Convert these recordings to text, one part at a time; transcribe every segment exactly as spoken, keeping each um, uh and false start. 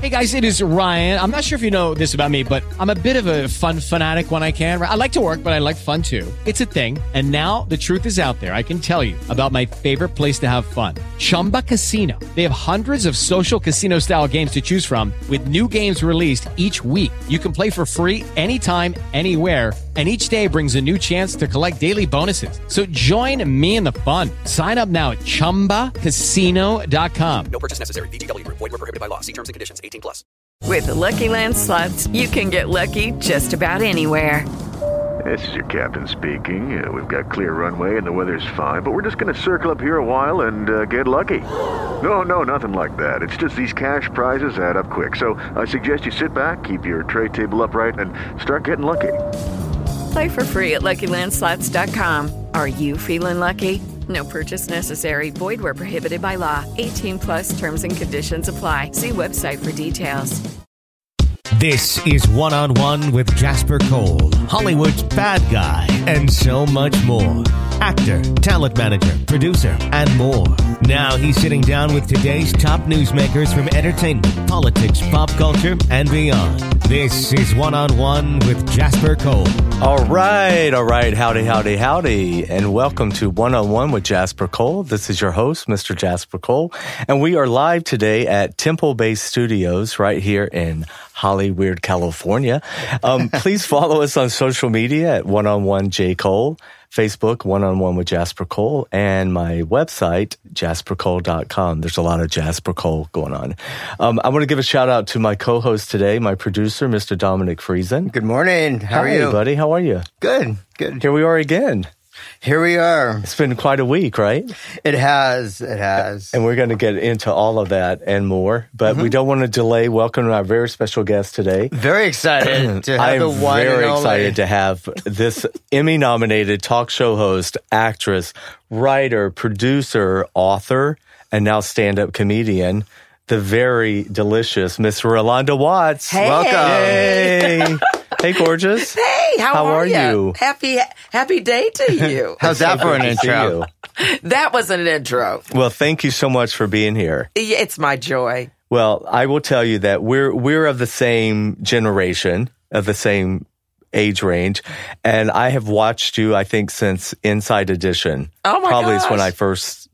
Hey guys, it is Ryan. I'm not sure if you know this about me, but I'm a bit of a fun fanatic when I can. I like to work, but I like fun too. It's a thing. And now the truth is out there. I can tell you about my favorite place to have fun. Chumba Casino. They have hundreds of social casino style games to choose from with new games released each week. You can play for free anytime, anywhere. And each day brings a new chance to collect daily bonuses. So join me in the fun. Sign up now at chumba casino dot com. No purchase necessary. V G W. Void where prohibited by law. See terms and conditions. eighteen plus. With the Lucky Land Slots, you can get lucky just about anywhere. This is your captain speaking. Uh, we've got clear runway and the weather's fine, but we're just going to circle up here a while and uh, get lucky. No, no, nothing like that. It's just these cash prizes add up quick. So I suggest you sit back, keep your tray table upright, and start getting lucky. Play for free at Lucky Land Slots dot com. Are you feeling lucky? No purchase necessary. Void where prohibited by law. eighteen plus terms and conditions apply. See website for details. This is One on One with Jasper Cole, Hollywood's bad guy, and so much more. Actor, talent manager, producer, and more. Now he's sitting down with today's top newsmakers from entertainment, politics, pop culture, and beyond. This is One on One with Jasper Cole. All right, all right. Howdy, howdy, howdy. And welcome to One on One with Jasper Cole. This is your host, Mister Jasper Cole. And we are live today at Temple Bay Studios right here in Hollywood, California. Um, please follow us on social media at One on One J Cole. Facebook, One on One with Jasper Cole, and my website, jasper cole dot com. There's a lot of Jasper Cole going on. Um, I want to give a shout out to my co-host today, my producer, Mister Dominic Friesen. Good morning. How Hi, are you? buddy. How are you? Good, good. Here we are again. Here we are. It's been quite a week, right? It has, it has. And we're going to get into all of that and more, but mm-hmm. we don't want to delay welcoming our very special guest today. Very excited to have I'm the one very and excited only. to have this Emmy-nominated talk show host, actress, writer, producer, author, and now stand-up comedian, the very delicious Miss Rolanda Watts. Hey. Welcome. Hey. Hey, gorgeous. Hey, how, how are, are you? you? Happy happy day to you. How's that for an intro? That was an intro. Well, thank you so much for being here. It's my joy. Well, I will tell you that we're we're of the same generation, of the same age range, and I have watched you, I think, since Inside Edition. Oh, my Probably gosh. is when I first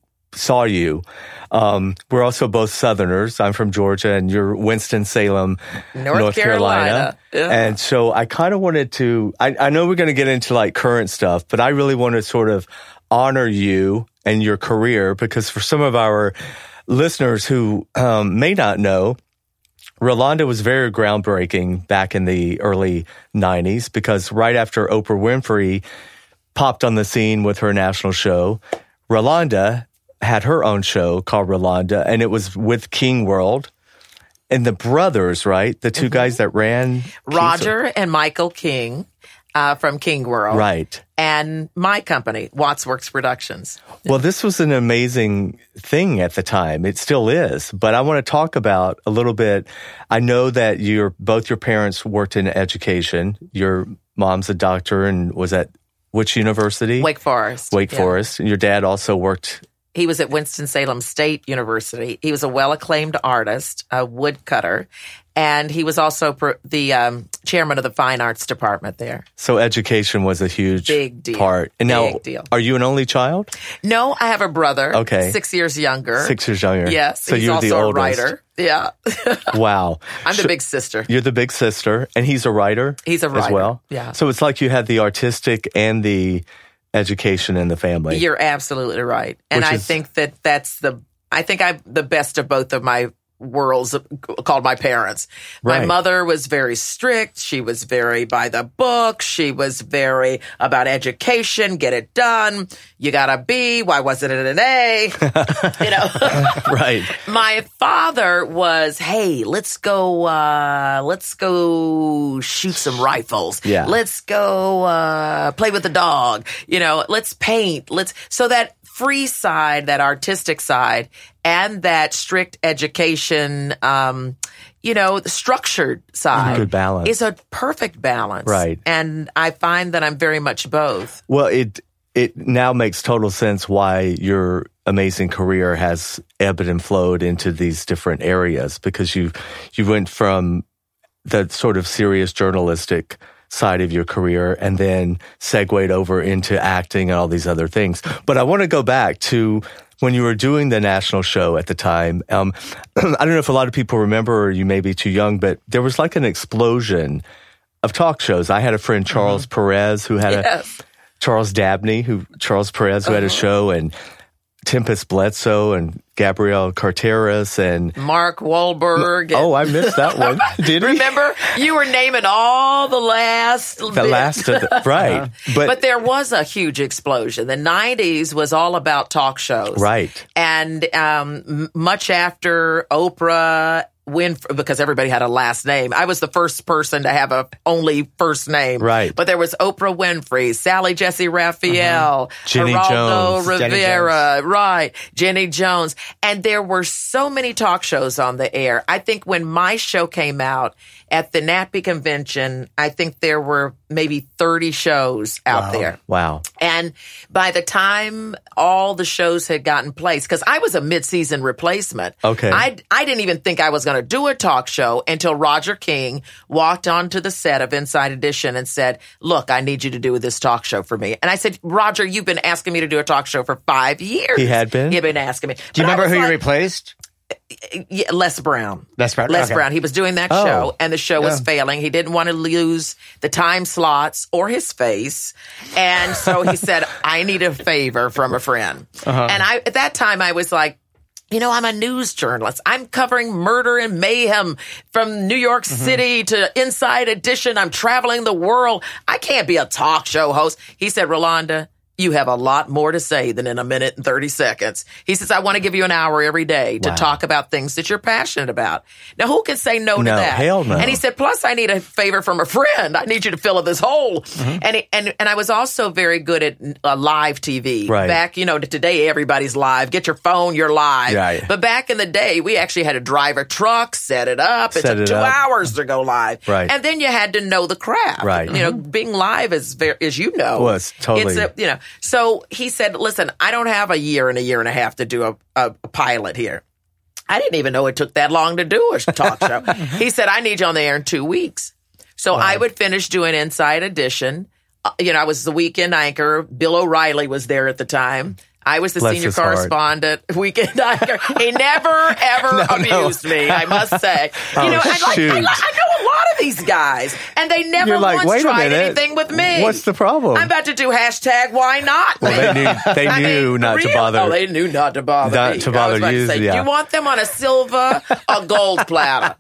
saw you. Um, we're also both Southerners. I'm from Georgia, and you're Winston-Salem, North, North Carolina. Carolina. Yeah. And so I kind of wanted to, I, I know we're going to get into like current stuff, but I really want to sort of honor you and your career, because for some of our listeners who um, may not know, Rolanda was very groundbreaking back in the early nineties, because right after Oprah Winfrey popped on the scene with her national show, Rolanda had her own show called Rolanda, and it was with King World. And the brothers, right? The two mm-hmm. guys that ran... Roger Pizza. And Michael King uh, from King World. Right. And my company, Wattsworks Productions. Well, this was an amazing thing at the time. It still is. But I want to talk about a little bit. I know that your both your parents worked in education. Your mom's a doctor and was at which university? Wake Forest. Wake yeah. Forest. And your dad also worked... He was at Winston-Salem State University. He was a well-acclaimed artist, a woodcutter, and he was also pr- the um, chairman of the fine arts department there. So education was a huge Big deal. part. And Big now, deal. Are you an only child? No, I have a brother. Okay. Six years younger. Six years younger. Yes. So he's you're also the a oldest. writer. Yeah. Wow. I'm the so big sister. You're the big sister, and he's a writer. He's a writer as well. Yeah. So it's like you had the artistic and the education in the family. You're absolutely right. And Which I is, think that that's the, I think I'm the best of both of my worlds called my parents. Right. My mother was very strict. She was very by the book. She was very about education, get it done. You got a B. Why wasn't it an A? You know, right. My father was, hey, let's go, uh, let's go shoot some rifles. Yeah. Let's go, uh, play with the dog. You know, let's paint. Let's, so that free side, that artistic side, and that strict education, um, you know, the structured side. Good balance. Is a perfect balance. Right. And I find that I'm very much both. Well, it it now makes total sense why your amazing career has ebbed and flowed into these different areas, because you you went from the sort of serious journalistic side of your career and then segued over into acting and all these other things. But I want to go back to when you were doing the national show at the time. Um, I don't know if a lot of people remember, or you may be too young, but there was like an explosion of talk shows. I had a friend, Charles mm-hmm. Perez, who had yes. a Charles Dabney, who Charles Perez, who uh-huh. had a show, and Tempest Bledsoe and Gabrielle Carteris and Mark Wahlberg. And, oh, I missed that one. Did we? Remember, you were naming all the last. The bit. last of the, right. Uh-huh. But, but there was a huge explosion. The nineties was all about talk shows. Right. And um, much after Oprah Winfrey, because everybody had a last name. I was the first person to have a only first name. Right. But there was Oprah Winfrey, Sally Jesse Raphael, uh-huh. Jenny Geraldo Jones, Rivera, Jenny Jones. right, Jenny Jones. And there were so many talk shows on the air. I think when my show came out at the NAPI convention, I think there were maybe thirty shows out wow. there. Wow. And by the time all the shows had gotten placed, because I was a mid-season replacement. Okay. I, I didn't even think I was going to do a talk show until Roger King walked onto the set of Inside Edition and said, look, I need you to do this talk show for me. And I said, Roger, you've been asking me to do a talk show for five years. He had been? He'd been asking me. Do you But remember who like, you replaced? Yeah, Les Brown. Les Brown. Les okay. Brown. He was doing that Oh. show, and the show was Yeah. failing. He didn't want to lose the time slots or his face, and so he said, "I need a favor from a friend." Uh-huh. And I, at that time, I was like, you know, I'm a news journalist. I'm covering murder and mayhem from New York City to Inside Edition. I'm traveling the world. I can't be a talk show host. He said, Rolanda, you have a lot more to say than in a minute and thirty seconds. He says, I want to give you an hour every day to Wow. talk about things that you're passionate about. Now, who can say no to No, that? hell no. And he said, plus, I need a favor from a friend. I need you to fill in this hole. Mm-hmm. And, he, and and I was also very good at uh, live T V. Right. Back, you know, today everybody's live. Get your phone, you're live. Right. But back in the day, we actually had to drive a truck, set it up. It Set took it two up. hours to go live. Right. And then you had to know the craft. Right. You know, being live is very, as you know. Well, it's totally- It's a, you know, so he said, listen, I don't have a year and a year and a half to do a, a, a pilot here. I didn't even know it took that long to do a talk show. He said, I need you on the air in two weeks. So Wow. I would finish doing Inside Edition. Uh, you know, I was the weekend anchor. Bill O'Reilly was there at the time. I was the Bless senior his heart. correspondent, weekend anchor. He never, ever No, no. abused me, I must say. Oh, you know, I, like, shoot. I, I know a lot of these guys, and they never You're like, once wait a tried minute. anything with me. What's the problem? I'm about to do hashtag why not? Well, they knew- they I knew mean, not to real- bother- Oh, they knew not to bother Not me. to I bother was about you, to say, yeah. you want them on a silver or gold platter?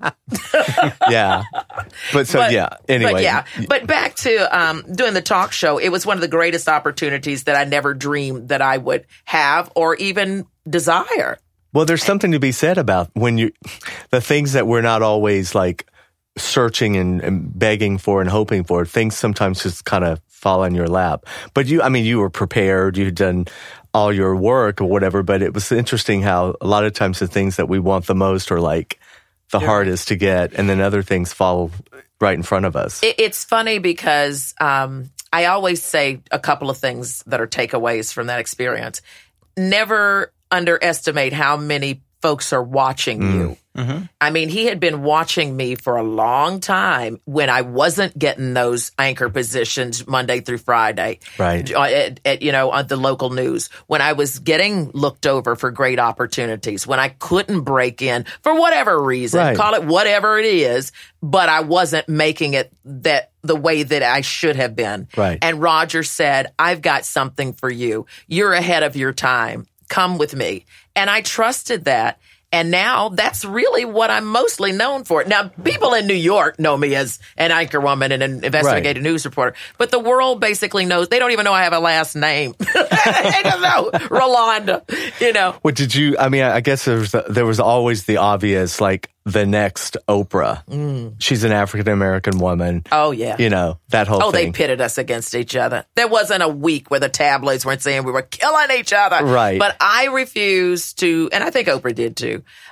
yeah. But so, But- yeah. Anyway. But yeah, but back to um, doing the talk show, it was one of the greatest opportunities that I never dreamed that I would have or even desire. Well, there's something to be said about when you, the things that we're not always like searching and, and begging for and hoping for, things sometimes just kind of fall on your lap. But you, I mean, you were prepared, you had done all your work or whatever, but it was interesting how a lot of times the things that we want the most are like the Yeah. hardest to get, and then other things fall right in front of us. It, it's funny because um, I always say a couple of things that are takeaways from that experience. Never underestimate how many folks are watching you. Mm-hmm. I mean, he had been watching me for a long time when I wasn't getting those anchor positions Monday through Friday. Right. uh, At, at, you know, on the local news. When I was getting looked over for great opportunities. When I couldn't break in for whatever reason. Right. Call it whatever it is. But I wasn't making it that the way that I should have been. Right. And Roger said, I've got something for you. You're ahead of your time. Come with me. And I trusted that. And now that's really what I'm mostly known for. Now, people in New York know me as an anchor woman and an investigative news reporter, but the world basically knows. They don't even know I have a last name. They don't know Rolanda, you know. Well, did you, I mean, I guess there was, there was always the obvious, like the next Oprah. Mm. She's an African-American woman. Oh, yeah. You know, that whole Oh, thing. they pitted us against each other. There wasn't a week where the tabloids weren't saying we were killing each other. Right. But I refused to, and I think Oprah did too,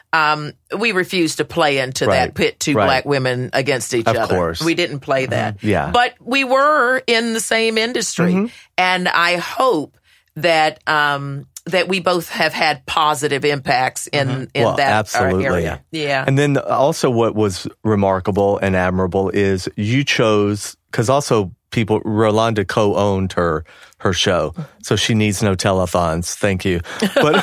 Um, we refused to play into Right. that pit two Right. black women against each Of other. course. We didn't play that. Yeah. But we were in the same industry. Mm-hmm. And I hope that um, that we both have had positive impacts in, in Well, that uh, absolutely. area. Yeah. And then also what was remarkable and admirable is you chose, because also people, Rolanda co-owned her her show, so she needs no telethons. Thank you. But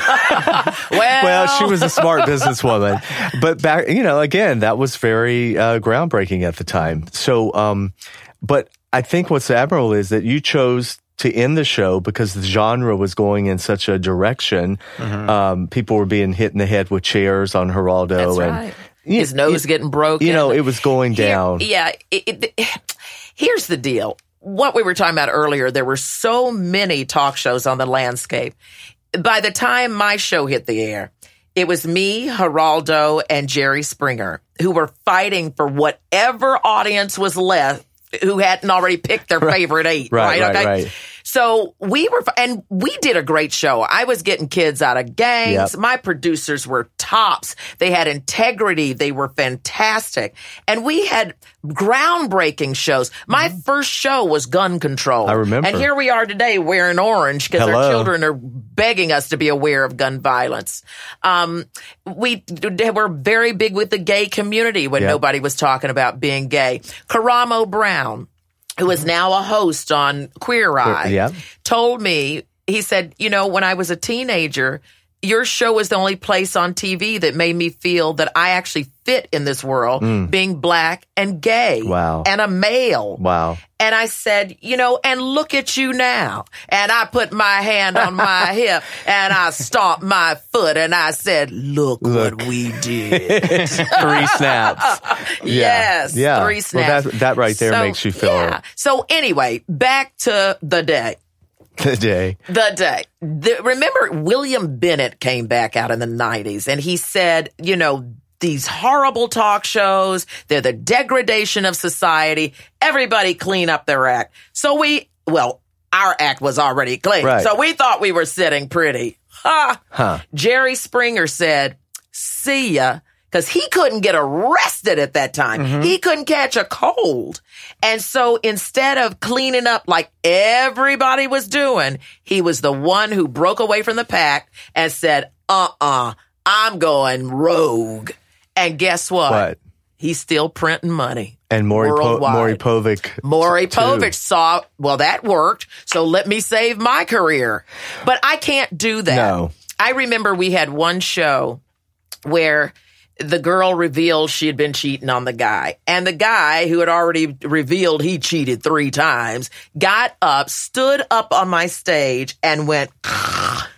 well, well, she was a smart businesswoman. But back, you know, again, that was very uh, groundbreaking at the time. So, um, but I think what's admirable is that you chose to end the show because the genre was going in such a direction. Mm-hmm. Um, people were being hit in the head with chairs on Geraldo. That's and right. His nose you, getting broken. You know, it was going down. Here, yeah. It, it, here's the deal. What we were talking about earlier, there were so many talk shows on the landscape. By the time my show hit the air, it was me, Geraldo, and Jerry Springer who were fighting for whatever audience was left who hadn't already picked their favorite eight. Right, Right. right, okay. right. So we were, and we did a great show. I was getting kids out of gangs. Yep. My producers were tops. They had integrity. They were fantastic. And we had groundbreaking shows. My first show was Gun Control. I remember. And here we are today wearing orange because our Hello. children are begging us to be aware of gun violence. Um, we d- were very big with the gay community when Yep. nobody was talking about being gay. Karamo Brown, who is now a host on Queer Eye, yeah. told me, he said, you know, when I was a teenager, your show was the only place on T V that made me feel that I actually fit in this world, being black and gay Wow. and a male. Wow. And I said, you know, and look at you now. And I put my hand on my hip and I stomped my foot and I said, look, Look. what we did. Three snaps. Yes. Yeah. Three Well, snaps. that, that right there So, makes you feel yeah. So anyway, back to the day. the day. The day. The, remember, William Bennett came back out in the nineties and he said, you know, these horrible talk shows, they're the degradation of society. Everybody clean up their act. So we, well, our act was already clean. Right. So we thought we were sitting pretty. Ha! Huh. Jerry Springer said, see ya. Because he couldn't get arrested at that time. Mm-hmm. He couldn't catch a cold. And so instead of cleaning up like everybody was doing, he was the one who broke away from the pack and said, uh-uh, I'm going rogue. And guess what? What? He's still printing money. And Maury, po- worldwide. Maury Povich. Maury too. Povich saw, well, that worked, so let me save my career. But I can't do that. No. I remember we had one show where the girl revealed she had been cheating on the guy. And the guy, who had already revealed he cheated three times, got up, stood up on my stage, and went Uh-uh.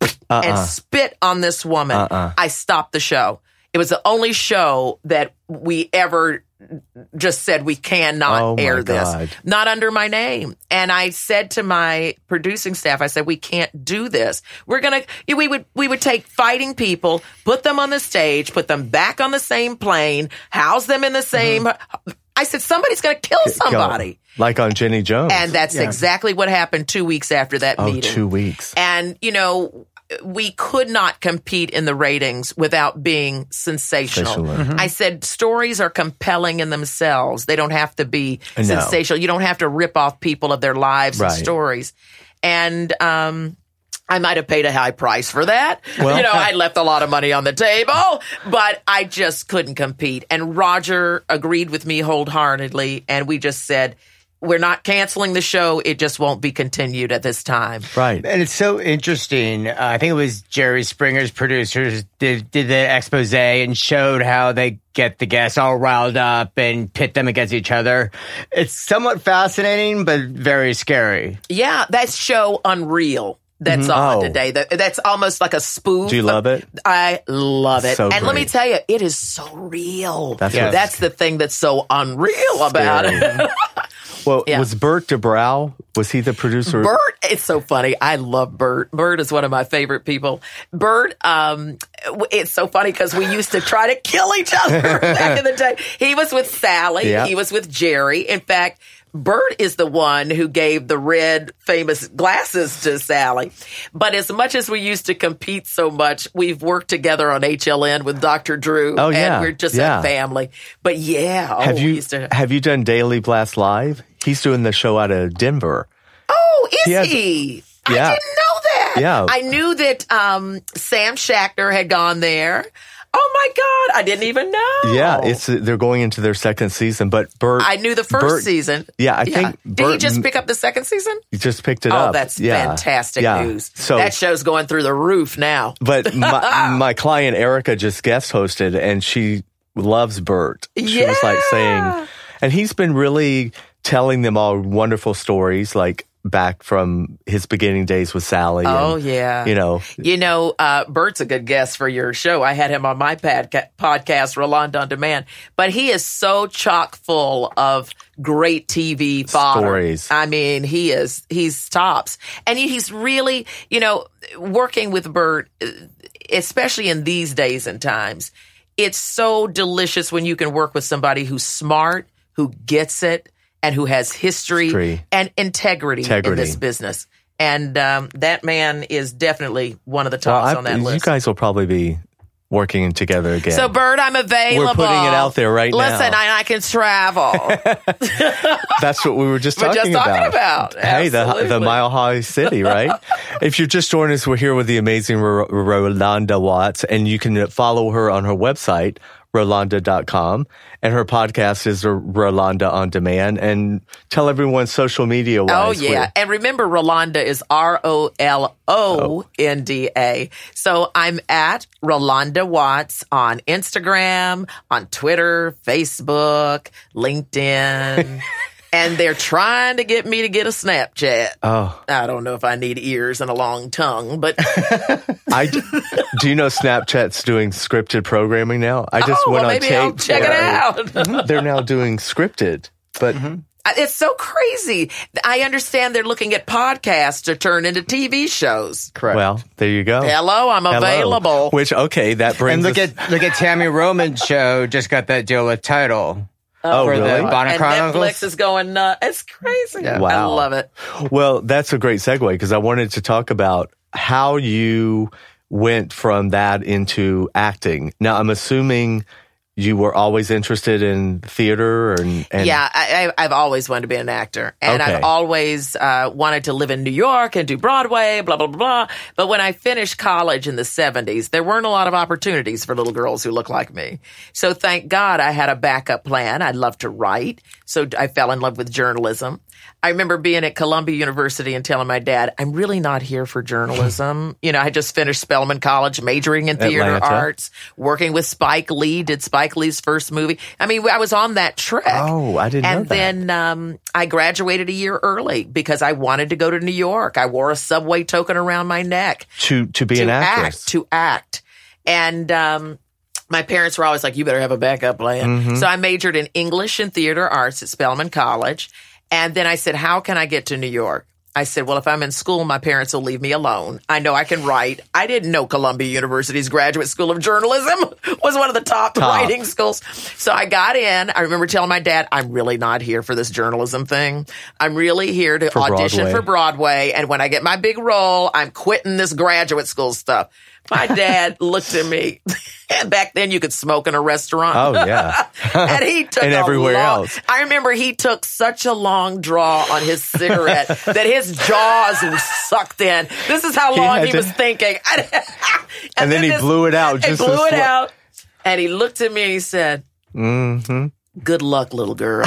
and spit on this woman. Uh-uh. I stopped the show. It was the only show that we ever just said we cannot Oh, my air this. God. Not under my name. And I said to my producing staff, I said, we can't do this. We're going to, we would, we would take fighting people, put them on the stage, put them back on the same plane, house them in the same, Mm-hmm. I said, somebody's going to kill somebody. Like on Jenny Jones. And that's exactly what happened two weeks after that oh, meeting. two weeks. And, you know, we could not compete in the ratings without being sensational. Sensational. I said stories are compelling in themselves. They don't have to be No. sensational. You don't have to rip off people of their lives and Right. stories. And um, I might have paid a high price for that. Well- you know, I left a lot of money on the table, but I just couldn't compete. And Roger agreed with me wholeheartedly, and we just said, we're not canceling the show. It just won't be continued at this time. Right. And it's so interesting. Uh, I think it was Jerry Springer's producers did, did the expose and showed how they get the guests all riled up and pit them against each other. It's somewhat fascinating, but very scary. Yeah, that show Unreal that's on Oh. today. That, that's almost like a spoof. Do you love it? I love it. So and let me great. tell you, it is so real. That's Yeah. what- That's the thing that's so unreal about it. Well, Yeah. was Bert DeBrow, was he the producer? Bert, it's so funny. I love Bert. Bert is one of my favorite people. Bert, um, it's so funny because we used to try to kill each other back in the day. He was with Sally. Yeah. He was with Jerry. In fact, Bert is the one who gave the red famous glasses to Sally. But as much as we used to compete so much, we've worked together on H L N with Doctor Drew. Oh, yeah. And we're just yeah. a family. But yeah. Oh, have you we used to... have you done Daily Blast Live? He's doing the show out of Denver. Oh, is he? Has, he? Yeah. I didn't know that. Yeah. I knew that um, Sam Shackner had gone there. Oh my God! I didn't even know. Yeah, it's they're going into their second season, but Bert. I knew the first Bert, season. Yeah, I think. Did Bert, he just pick up the second season? He just picked it oh, up. Oh, that's yeah. fantastic yeah. news. So that show's going through the roof now. But my, my client Erica just guest hosted, and she loves Bert. She yeah. was like saying, and he's been really telling them all wonderful stories, like back from his beginning days with Sally. Oh, and, yeah. You know, you know, uh, Bert's a good guest for your show. I had him on my podca- podcast, Rolanda on Demand. But he is so chock full of great T V fodder. Stories. I mean, he is, he's tops. And he's really, you know, working with Bert, especially in these days and times, it's so delicious when you can work with somebody who's smart, who gets it, and who has history, history. and integrity, integrity in this business. And um, that man is definitely one of the tops well, I, on that you list. You guys will probably be working together again. So, Bert, I'm available. We're putting it out there right Listen, now. Listen, I, I can travel. That's what we were just we're talking just about. about. Hey, the, the Mile High City, right? If you're just joining us, we're here with the amazing R- Rolanda Watts, and you can follow her on her website, Rolanda dot com, and her podcast is Rolanda on Demand. And tell everyone social media wise. Oh, yeah. Where- and remember, Rolanda is R O L O N D A. So I'm at Rolanda Watts on Instagram, on Twitter, Facebook, LinkedIn. And they're trying to get me to get a Snapchat. Oh. I don't know if I need ears and a long tongue, but... I do, do you know Snapchat's doing scripted programming now? I just oh, went well, on maybe tape. I'll check it out. Mm-hmm. They're now doing scripted, but... Mm-hmm. It's so crazy. I understand they're looking at podcasts to turn into T V shows. Correct. Well, there you go. Hello, I'm Hello. available. Which, okay, that brings And look us... at look at Tammy Roman's show, just got that deal with Tidal. Oh, for really? The Bonnet and Chronicles. Netflix is going nuts. It's crazy. Yeah. Wow. I love it. Well, that's a great segue because I wanted to talk about how you went from that into acting. Now, I'm assuming you were always interested in theater and, and yeah, I, I, I've always wanted to be an actor, and okay. I've always uh, wanted to live in New York and do Broadway, blah blah blah blah. But when I finished college in the seventies, there weren't a lot of opportunities for little girls who look like me. So thank God I had a backup plan. I'd love to write, so I fell in love with journalism. I remember being at Columbia University and telling my dad, I'm really not here for journalism. You know, I just finished Spelman College, majoring in theater Atlanta. arts, working with Spike Lee, did Spike Lee's first movie. I mean, I was on that track. Oh, I didn't and know that. And then um, I graduated a year early because I wanted to go to New York. I wore a subway token around my neck. To, to be to an actress. Act, to act. And um, my parents were always like, you better have a backup plan. Mm-hmm. So I majored in English and theater arts at Spelman College. And then I said, how can I get to New York? I said, well, if I'm in school, my parents will leave me alone. I know I can write. I didn't know Columbia University's Graduate School of Journalism was one of the top, top writing schools. So I got in. I remember telling my dad, I'm really not here for this journalism thing. I'm really here to for audition Broadway. for Broadway. And when I get my big role, I'm quitting this graduate school stuff. My dad looked at me, and back then you could smoke in a restaurant. Oh, yeah. And he took and a everywhere long, else. I remember he took such a long draw on his cigarette that his jaws were sucked in. This is how He long had he to- was thinking. and, And then he this- blew it out He just blew as it slow- out, and he looked at me and he said, Mm-hmm. good luck, little girl.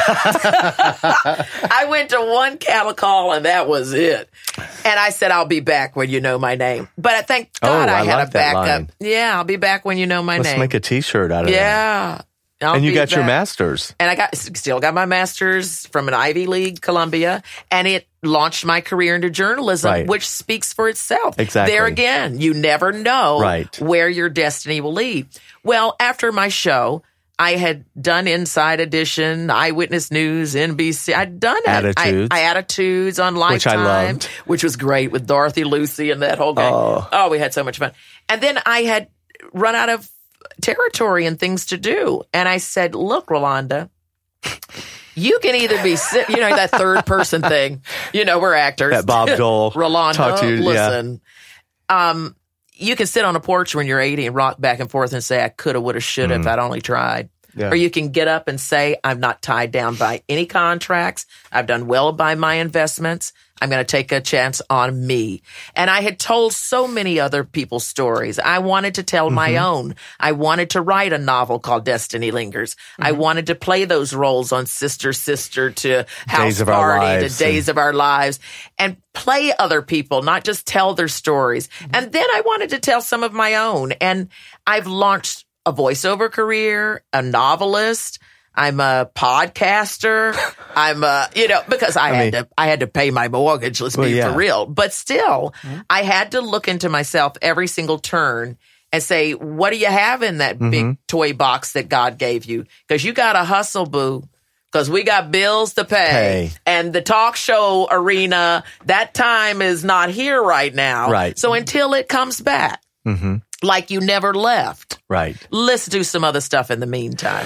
I went to one cattle call and that was it. And I said, I'll be back when you know my name. But I thank God Oh, I, I had like a that backup. line. Yeah, I'll be back when you know my Let's name. make a T-shirt out of that. yeah. I'll And you be got your back. master's. And I got still got my master's from an Ivy League, Columbia, and it launched my career into journalism, Right. which speaks for itself. Exactly. There again, you never know Right. where your destiny will lead. Well, after my show, I had done Inside Edition, Eyewitness News, N B C. I'd done it. Attitudes. I, I Attitudes on Lifetime, Which I loved. which was great with Dorothy Lucy and that whole gang. Oh. oh, we had so much fun. And then I had run out of territory and things to do. And I said, look, Rolanda, You can either be, sit, you know, that third person thing. You know, we're actors. That Bob Dole. Rolando, talk to you, listen. Yeah. Um, you can sit on a porch when you're eighty and rock back and forth and say, I coulda, woulda, shoulda mm. if I'd only tried. Yeah. Or you can get up and say, I'm not tied down by any contracts. I've done well by my investments. I'm going to take a chance on me. And I had told so many other people's stories. I wanted to tell mm-hmm. my own. I wanted to write a novel called Destiny Lingers. Mm-hmm. I wanted to play those roles on Sister, Sister to House Party to Days of Our Lives and play other people, not just tell their stories. Mm-hmm. And then I wanted to tell some of my own. And I've launched a voiceover career, a novelist. I'm a podcaster. I'm a, you know, because I, I had mean, to, I had to pay my mortgage. Let's well, be yeah. for real. But still, mm-hmm. I had to look into myself every single turn and say, what do you have in that mm-hmm. big toy box that God gave you? Because you got to hustle, boo. Because we got bills to pay. Hey. And the talk show arena, that time is not here right now. Right. So until it comes back, mm-hmm. like you never left. Right. Let's do some other stuff in the meantime.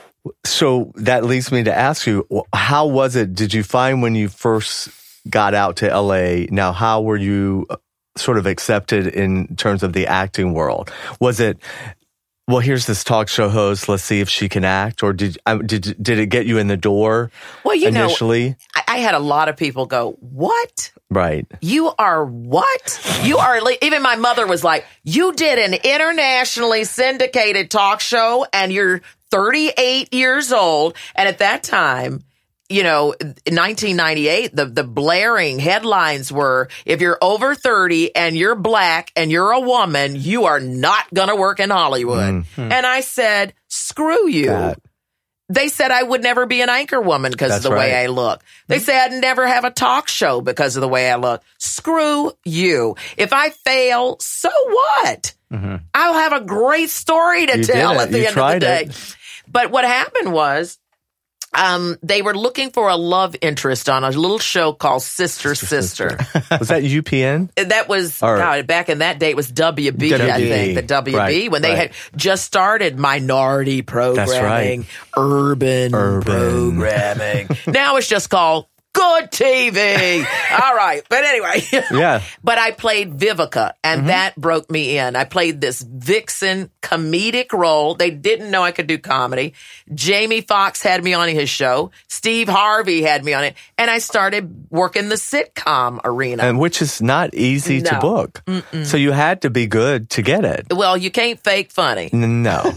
So that leads me to ask you, how was it? Did you find when you first got out to L A? Now, how were you sort of accepted in terms of the acting world? Was it, well, here's this talk show host, let's see if she can act? Or did um, did did it get you in the door well, you initially? Know, I, I had a lot of people go, what? Right. You are what? You are, even my mother was like, you did an internationally syndicated talk show and you're thirty-eight years old. And at that time, you know, in nineteen ninety-eight, the, the blaring headlines were, if you're over thirty and you're black and you're a woman, you are not going to work in Hollywood. Mm-hmm. And I said, screw you. God. They said I would never be an anchor woman because of the right. way I look. They mm-hmm. said I'd never have a talk show because of the way I look. Screw you. If I fail, so what? Mm-hmm. I'll have a great story to you tell at the you end of the day. It. But what happened was, um, they were looking for a love interest on a little show called Sister Sister. Sister. Was that U P N? That was, or, God, back in that day, it was W B, W B. I think, the W B, right, when they right. had just started minority programming, right. urban, urban programming. Now it's just called Good T V. All right. But anyway. Yeah. But I played Vivica, and mm-hmm. that broke me in. I played this vixen comedic role. They didn't know I could do comedy. Jamie Foxx had me on his show. Steve Harvey had me on it. And I started working the sitcom arena. And which is not easy no. to book. Mm-mm. So you had to be good to get it. Well, you can't fake funny. No.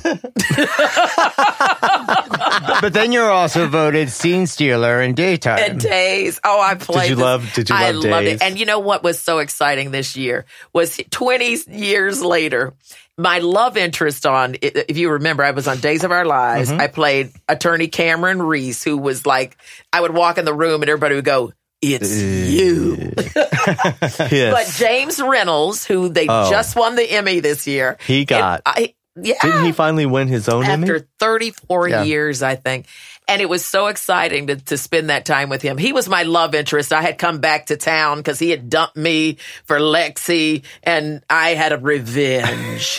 But then you're also voted scene stealer in Daytime. And Days. Oh, I played. Did you this. love? Did you love I Days? loved it. And you know what was so exciting this year was twenty years later. My love interest on, if you remember, I was on Days of Our Lives. Mm-hmm. I played attorney Cameron Reese, who was like, I would walk in the room and everybody would go, it's you. Yes. But James Reynolds, who they oh. just won the Emmy this year. He got. I, yeah. Didn't he finally win his own After Emmy? After thirty-four yeah. years, I think. And it was so exciting to, to spend that time with him. He was my love interest. I had come back to town because he had dumped me for Lexi, and I had a revenge.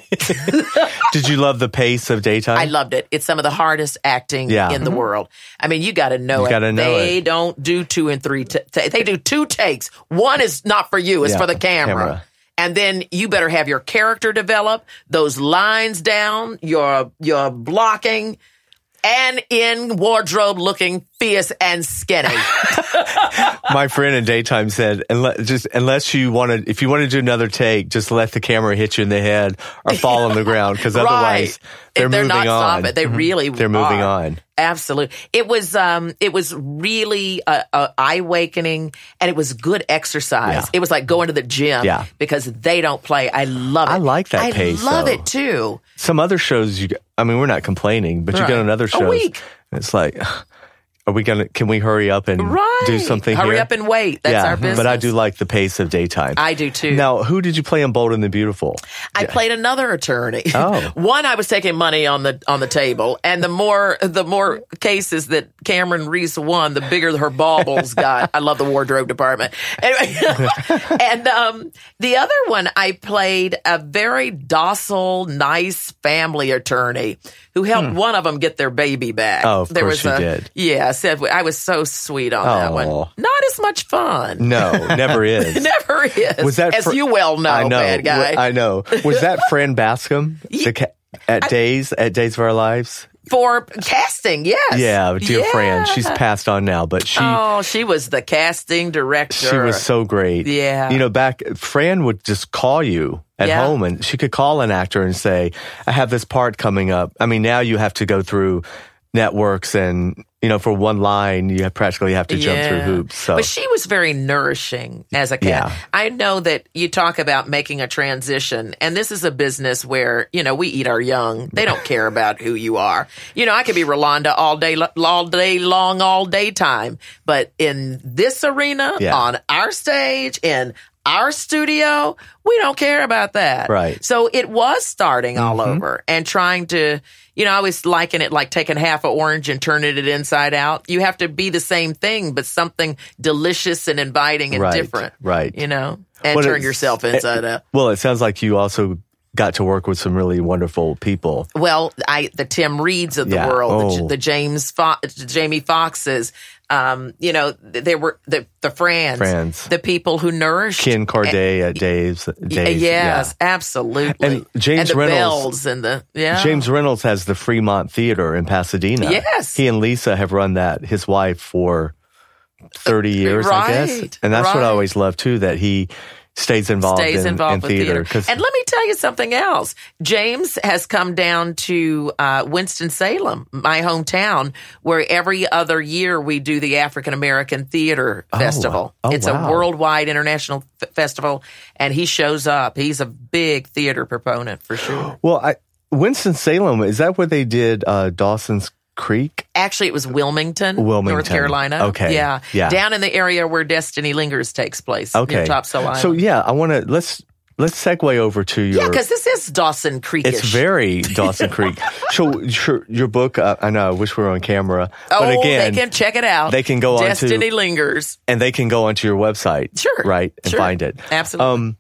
Did you love the pace of Daytime? I loved it. It's some of the hardest acting yeah. in the mm-hmm. world. I mean, you got to know you it. Gotta know they it. don't do two and three. T- t- they do two takes. One is not for you. It's yeah. for the camera. camera. And then you better have your character develop, those lines down, your your blocking, and in wardrobe looking fierce and skinny. My friend in Daytime said, unless, just, unless you want to, if you want to do another take, just let the camera hit you in the head or fall on the ground, because right. otherwise they're, they're moving not on. Stopping. They really They're are. moving on. Absolutely. It was, um, it was really a, a eye-awakening, and it was good exercise. Yeah. It was like going to the gym yeah. because they don't play. I love it. I like that I pace. I love though. it too. Some other shows, you, I mean, we're not complaining, but right. you get on other shows. A week. It's like, are we going to, can we hurry up and right. do something Hurry here? up and wait. That's yeah, our business. But I do like the pace of Daytime. I do too. Now, who did you play in Bold and the Beautiful? I yeah. played another attorney. Oh. One, I was taking money on the on the table, and the more the more cases that Cameron Reese won, the bigger her baubles got. I love the wardrobe department. Anyway, and um, the other one, I played a very docile, nice family attorney who helped one of them get their baby back. Oh, of there course was she a, did. Yeah, said I was so sweet on that one. Oh. Not as much fun. No, never is. Never is. Was that as fr- you well know, I know, bad guy. I know. Was that Fran Bascom the ca- at Days at Days of Our Lives? For casting, yes. Yeah, dear yeah. Fran. She's passed on now, but she Oh, she was the casting director. she was so great. Yeah. You know, back Fran would just call you at Yeah. home, and she could call an actor and say, I have this part coming up. I mean, now you have to go through networks and, you know, for one line, you have practically have to jump through hoops. So, But she was very nourishing as a cat. Yeah. I know that you talk about making a transition, and this is a business where, you know, we eat our young. They don't care about who you are. You know, I could be Rolanda all day, all day long, all day time. But in this arena, Yeah. on our stage, in our studio, we don't care about that. Right. So it was starting all Mm-hmm. over and trying to, you know, I always liken it like taking half an orange and turning it inside out. You have to be the same thing, but something delicious and inviting and Right, different. right. You know, and Well, turn it's- yourself inside out. well, it sounds like you also got to work with some really wonderful people. Well, I the Tim Reeds of the Yeah. world, the, Oh. the James Fo- Jamie Foxxes, um, you know, there were the the Frans, Frans. the people who nourished Ken Corday at Dave's. Dave's Yes, yeah. absolutely. And James and the Reynolds- Bells and the yeah. James Reynolds has the Fremont Theater in Pasadena. Yes. He and Lisa have run that, his wife, for thirty years, I guess. Right, And that's what I right. always love, too, that he stays involved, stays in, involved in with theater. theater. 'cause- And let me tell you something else. James has come down to uh, Winston-Salem, my hometown, where every other year we do the African American Theater Oh, Festival. oh, it's wow. a worldwide international f- festival, and he shows up. He's a big theater proponent for sure. well, I, Winston-Salem, is that where they did uh, Dawson's Creek? Actually, it was Wilmington, Wilmington. North Carolina. Okay. Yeah. Yeah. Down in the area where Destiny Lingers takes place. Okay. Near Topsail Island. So, yeah, I want to, let's, let's segue over to your... yeah, because this is Dawson Creekish. It's very Dawson Creek. So your, your book, uh, I know, I wish we were on camera. Oh, but again, they can check it out. they can go on to- Destiny Lingers. and they can go onto your website. Sure. Right? And Sure. find it. Absolutely. Um,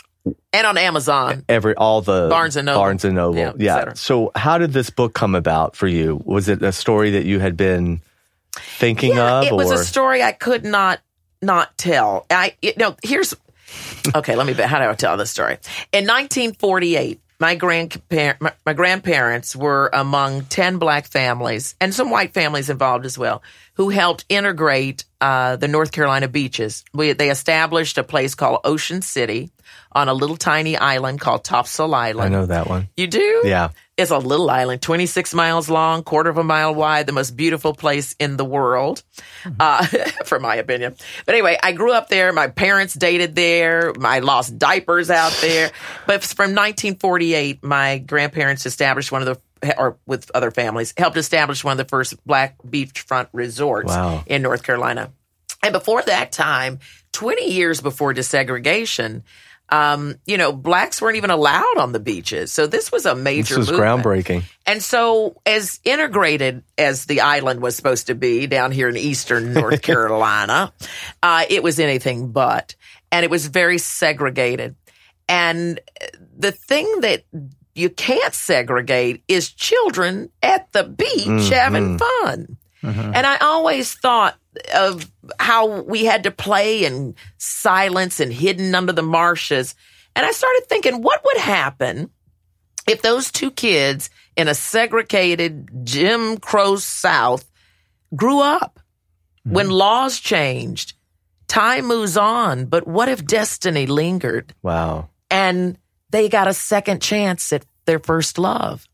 And on Amazon. every, all the Barnes and Noble. Barnes and Noble. Yeah, et Yeah. cetera. So how did this book come about for you? Was it a story that you had been thinking Yeah, of? it or? was a story I could not not tell. I you know, here's okay, let me how do I tell this story? In nineteen forty-eight, my grandpa- my, my grandparents were among ten black families and some white families involved as well who helped integrate uh, the North Carolina beaches. We, they established a place called Ocean City on a little tiny island called Topsail Island. I know that one. You do? Yeah. It's a little island, twenty-six miles long, quarter of a mile wide, the most beautiful place in the world, uh, for my opinion. But anyway, I grew up there. My parents dated there. I lost diapers out there. But from nineteen forty-eight, my grandparents established one of the, or with other families, helped establish one of the first black beachfront resorts Wow. in North Carolina. And before that time, twenty years before desegregation, Um, you know, blacks weren't even allowed on the beaches. So this was a major This was movement. groundbreaking. And so as integrated as the island was supposed to be down here in eastern North Carolina, uh, it was anything but. And it was very segregated. And the thing that you can't segregate is children at the beach Mm-hmm. having fun. And I always thought of how we had to play in silence and hidden under the marshes. And I started thinking, what would happen if those two kids in a segregated Jim Crow South grew up? When laws changed, time moves on, but what if destiny lingered Wow. and they got a second chance at their first love?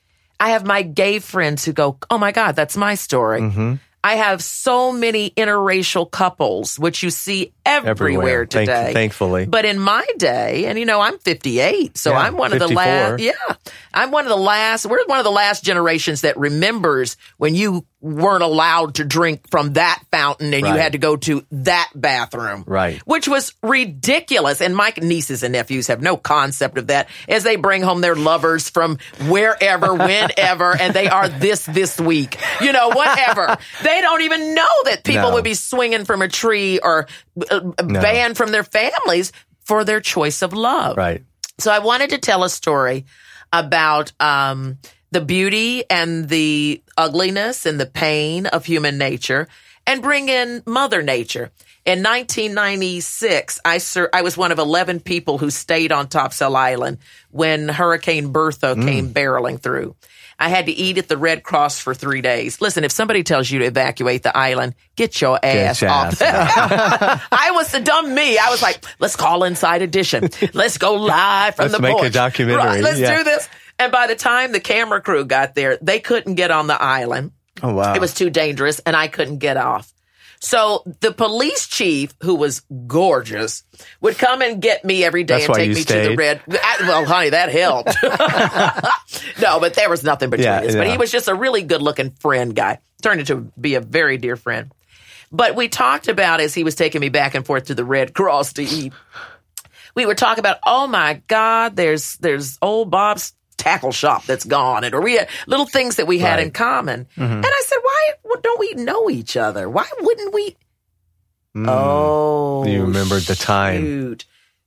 I have my gay friends who go, oh my God, that's my story. Mm-hmm. I have so many interracial couples, which you see everywhere, Everywhere. Thank- today. thankfully. But in my day, and you know, I'm fifty-eight, so Yeah, I'm one of the fifty-four. last. Yeah, I'm one of the last. We're one of the last generations that remembers when you weren't allowed to drink from that fountain and you Right. had to go to that bathroom. Right. Which was ridiculous. And my nieces and nephews have no concept of that as they bring home their lovers from wherever, whenever, and they are this this week. You know, whatever. They don't even know that people No. would be swinging from a tree or uh, banned from their families for their choice of love. Right. So I wanted to tell a story about um, the beauty and the ugliness and the pain of human nature and bring in Mother Nature. In nineteen ninety-six, I, sur- I was one of eleven people who stayed on Topsail Island when Hurricane Bertha mm. came barreling through. I had to eat at the Red Cross for three days. Listen, if somebody tells you to evacuate the island, get your ass get off. ass I was the dumb me. I was like, let's call Inside Edition. Let's go live from let's the make porch. a documentary. Right, let's yeah. do this. And by the time the camera crew got there, they couldn't get on the island. Oh, wow. It was too dangerous, and I couldn't get off. So the police chief, who was gorgeous, would come and get me every day That's and why take you me stayed? to the red. I, well, honey, that helped. No, but there was nothing between Yeah, us. But yeah. he was just a really good-looking friend guy. Turned into be a very dear friend. But we talked about, as he was taking me back and forth to the Red Cross to eat, we were talking about, oh my God, there's there's old Bob's tackle shop that's gone, and or we had little things that we had Right. in common. Mm-hmm. And I said, why don't we know each other? Why wouldn't we? Mm. Oh, You remembered the time. shoot.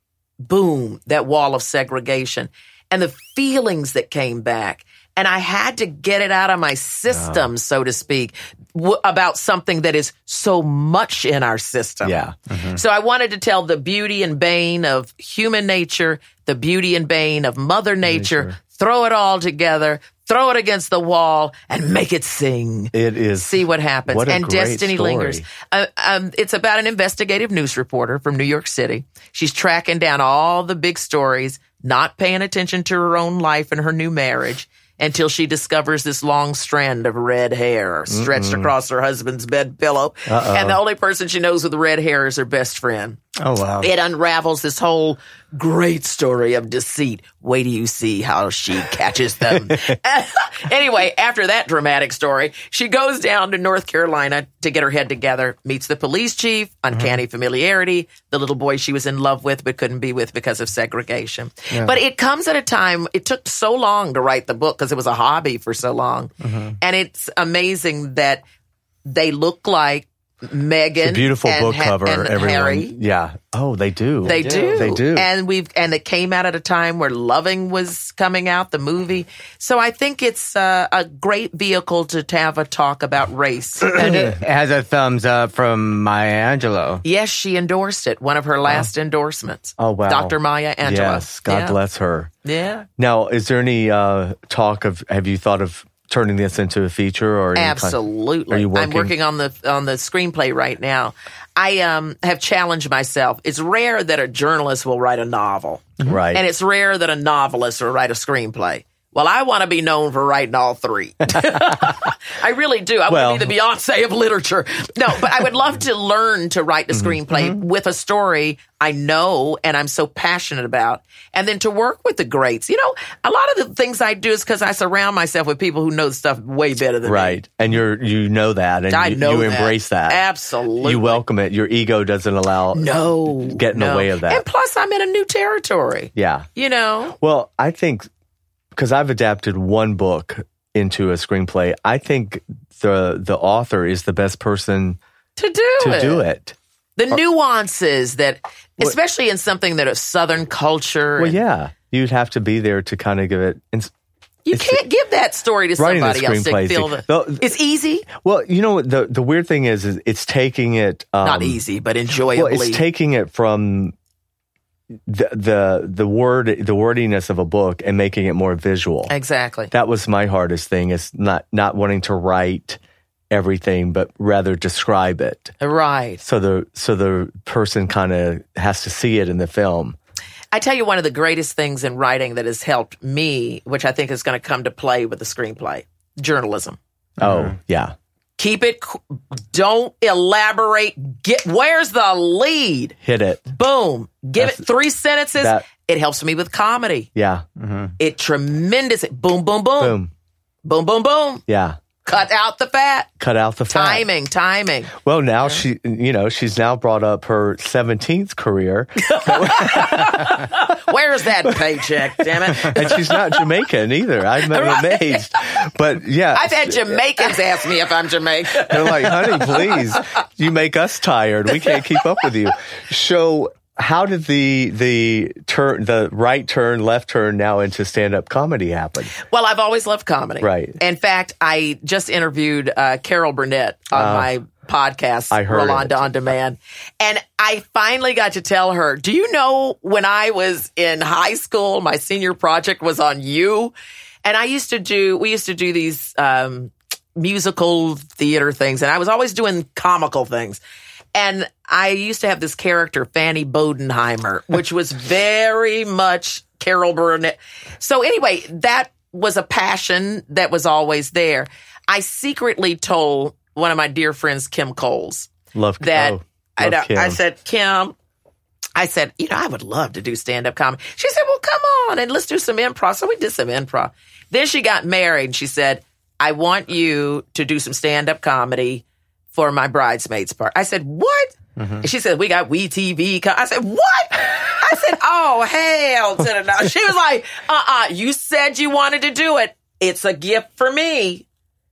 Boom, that wall of segregation and the feelings that came back. And I had to get it out of my system, so to speak, w- about something that is so much in our system. Yeah. Mm-hmm. So I wanted to tell the beauty and bane of human nature, the beauty and bane of Mother Nature, Nature. throw it all together, throw it against the wall, and make it sing. It is. See what happens. What a and great Destiny story. lingers. Uh, um, it's about an investigative news reporter from New York City. She's tracking down all the big stories, not paying attention to her own life and her new marriage, until she discovers this long strand of red hair stretched Mm-mm. across her husband's bed pillow. Uh-oh. And the only person she knows with red hair is her best friend. Oh, wow. It unravels this whole great story of deceit. Wait till you see how she catches them. Anyway, after that dramatic story, she goes down to North Carolina to get her head together, meets the police chief, uncanny mm-hmm. familiarity, the little boy she was in love with but couldn't be with because of segregation. Yeah. But it comes at a time, it took so long to write the book because it was a hobby for so long. Mm-hmm. And it's amazing that they look like Meghan, it's a beautiful and, book cover. And everyone, Harry. Yeah. Oh, they do. They, they do. do. They do. And we've and it came out at a time where Loving was coming out, the movie. So I think it's uh, a great vehicle to, to have a talk about race. And it has a thumbs up from Maya Angelou. Yes, she endorsed it. One of her last oh. endorsements. Oh wow, Doctor Maya Angelou. Yes, God yeah. bless her. Yeah. Now, is there any uh, talk of? Have you thought of turning this into a feature, or absolutely? Are you working? I'm working on the on the screenplay right now. I um, have challenged myself. It's rare that a journalist will write a novel, right? And it's rare that a novelist will write a screenplay. Well, I want to be known for writing all three. I really do. I well, want to be the Beyonce of literature. No, but I would love to learn to write a screenplay mm-hmm. with a story I know and I'm so passionate about. And then to work with the greats. You know, a lot of the things I do is because I surround myself with people who know the stuff way better than right. me. Right. And you're, you know that. And I you, know you that. embrace that. Absolutely. You welcome it. Your ego doesn't allow no, get in no. the way of that. And plus, I'm in a new territory. Yeah. You know? Well, I think because I've adapted one book into a screenplay, I think the the author is the best person to do to it. do it. The or, nuances that, especially in something that is Southern culture. Well, and, yeah, you'd have to be there to kind of give it. You can't give that story to somebody else to feel that well, it's easy. Well, you know the the weird thing is, is it's taking it um, not easy, but enjoyably. Well, it's taking it from the the the word the wordiness of a book and making it more visual. Exactly. That was my hardest thing, is not not wanting to write everything, but rather describe it. Right. So the so the person kind of has to see it in the film. I tell you, one of the greatest things in writing that has helped me, which I think is going to come to play with the screenplay, journalism. Oh, mm-hmm. yeah. Keep it, don't elaborate. Get, where's the lead? Hit it. Boom. Give That's, it three sentences. That, it helps me with comedy. Yeah. Mm-hmm. It tremendous. Boom, boom, boom. Boom. Boom, boom, boom. Yeah. Cut out the fat. Cut out the fat. Timing, timing. Well, now yeah. she, you know, she's now brought up her seventeenth career. Where's that paycheck, damn it? And she's not Jamaican either. I'm right. amazed. But yeah. I've had Jamaicans ask me if I'm Jamaican. They're like, honey, please, you make us tired. We can't keep up with you. So how did the the turn, the right turn, left turn now into stand-up comedy happen? Well, I've always loved comedy. Right. In fact, I just interviewed uh, Carol Burnett on Uh, my podcast, I heard Rolanda it. On Demand. And I finally got to tell her, do you know when I was in high school, my senior project was on you? And I used to do, we used to do these um, musical theater things, and I was always doing comical things. And I used to have this character, Fanny Bodenheimer, which was very much Carol Burnett. So anyway, that was a passion that was always there. I secretly told one of my dear friends, Kim Coles, Love that oh, I, love Kim. I said, Kim, I said, you know, I would love to do stand-up comedy. She said, well, come on and let's do some improv. So we did some improv. Then she got married and she said, I want you to do some stand-up comedy for my bridesmaids part. I said, what? Mm-hmm. And she said, we got We T V. Co-. I said, what? I said, oh, hell to the no. She was like, uh-uh, you said you wanted to do it. It's a gift for me.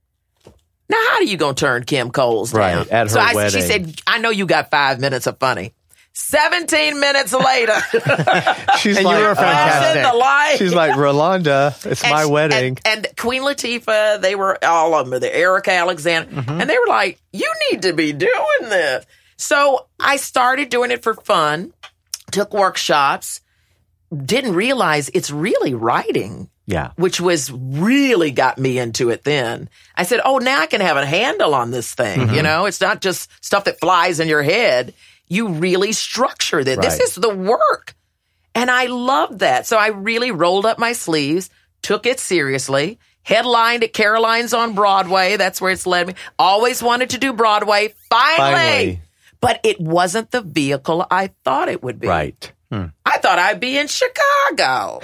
Now, how are you going to turn Kim Coles down? Right, at her so I, wedding. she said, I know you got five minutes of funny. seventeen minutes later. She's And like, you were uh, fantastic. the line. she's like, Rolanda, it's my And she- wedding. And, and Queen Latifah, they were all of them, the Erica Alexander, Mm-hmm. and they were like, you need to be doing this. So I started doing it for fun, took workshops, didn't realize it's really writing. Yeah. Which was really got me into it then. I said, oh, now I can have a handle on this thing. Mm-hmm. You know, it's not just stuff that flies in your head. You really structure it. This Right. is the work. And I loved that. So I really rolled up my sleeves, took it seriously, headlined at Caroline's on Broadway. That's where it's led me. Always wanted to do Broadway. Finally. Finally. But it wasn't the vehicle I thought it would be. Right. I thought I'd be in Chicago.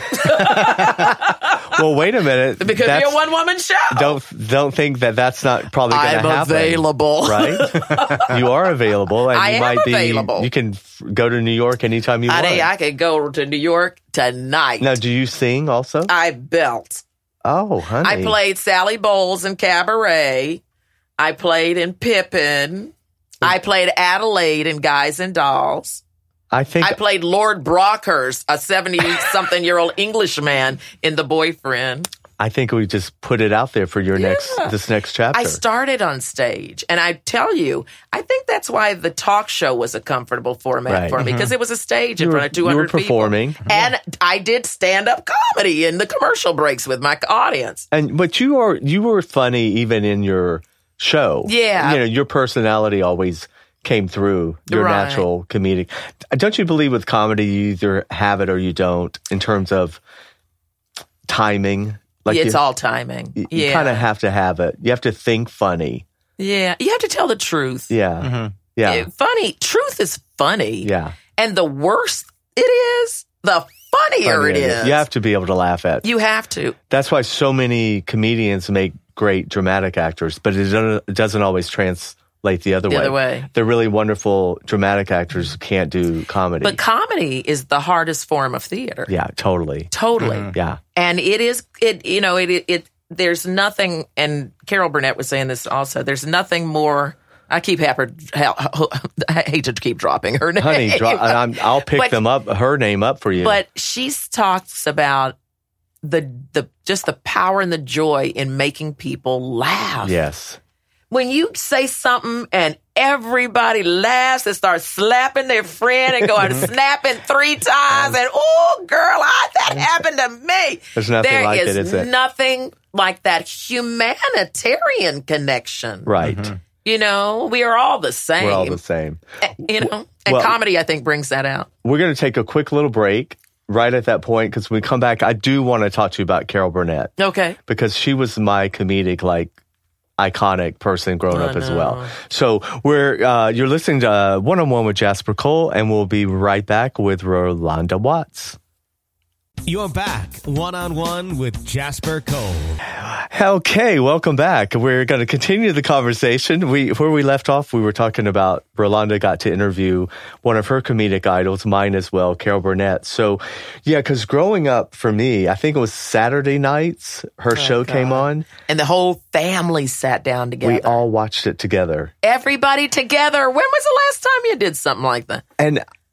Well, wait a minute. Because That's- you're a one-woman show. Don't don't think that that's not probably going to I'm happen. available. Right? You are available, and I you am might be. available. You can f- go to New York anytime you Honey, want. I could go to New York tonight. Now, do you sing also? I belt. Oh, honey. I played Sally Bowles in Cabaret. I played in Pippin. I played Adelaide in Guys and Dolls. I think I played Lord Brockhurst, a seventy-something-year-old Englishman in The Boyfriend. I think we just put it out there for your next this next chapter. I started on stage, and I tell you, I think that's why the talk show was a comfortable format Right. for me, because it was a stage in You were- front of two hundred you were performing. people. And I did stand-up comedy in the commercial breaks with my audience. And but you are you were funny even in your show. Yeah. You know, your personality always came through, your Right. natural comedic. Don't you believe with comedy you either have it or you don't in terms of timing? Like it's you, all timing. you, yeah. kind of have to have it. You have to think funny. Yeah. You have to tell the truth. Yeah. Yeah. It- funny. Truth is funny. Yeah. And the worse it is, the funnier Funny it is. You have to be able to laugh at. You have to. That's why so many comedians make great dramatic actors, but it doesn't, it doesn't always translate the other The way. other way. They're really wonderful dramatic actors who can't do comedy. But comedy is the hardest form of theater. yeah, totally. Totally. Yeah. And it is, it you know, it, it, it, there's nothing, and Carol Burnett was saying this also, there's nothing more, I keep happy, I hate to keep dropping her name. Honey, dro- I'm, I'll pick But- them up, her name up for you. But she talks about the, the, just the power and the joy in making people laugh. yes. When you say something and everybody laughs and starts slapping their friend and going snapping three times and, oh, girl, I, that happened to me. There's nothing There like is it, is it? nothing like that humanitarian connection. Right. You know, we are all the same. We're all the same. You know, and Well- comedy, I think, brings that out. We're going to take a quick little break right at that point because when we come back, I do want to talk to you about Carol Burnett Okay. because she was my comedic, like, iconic person growing up as well. So we're uh, you're listening to uh, One on One with Jasper Cole, and we'll be right back with Rolanda Watts. You're back, one-on-one with Jasper Cole. Okay, welcome back. We're going to continue the conversation. We where we left off, we were talking about Rolanda got to interview one of her comedic idols, mine as well, Carol Burnett. So, yeah, because growing up for me, I think it was Saturday nights, her show came on. And the whole family sat down together. We all watched it together. Everybody together. When was the last time you did something like that? And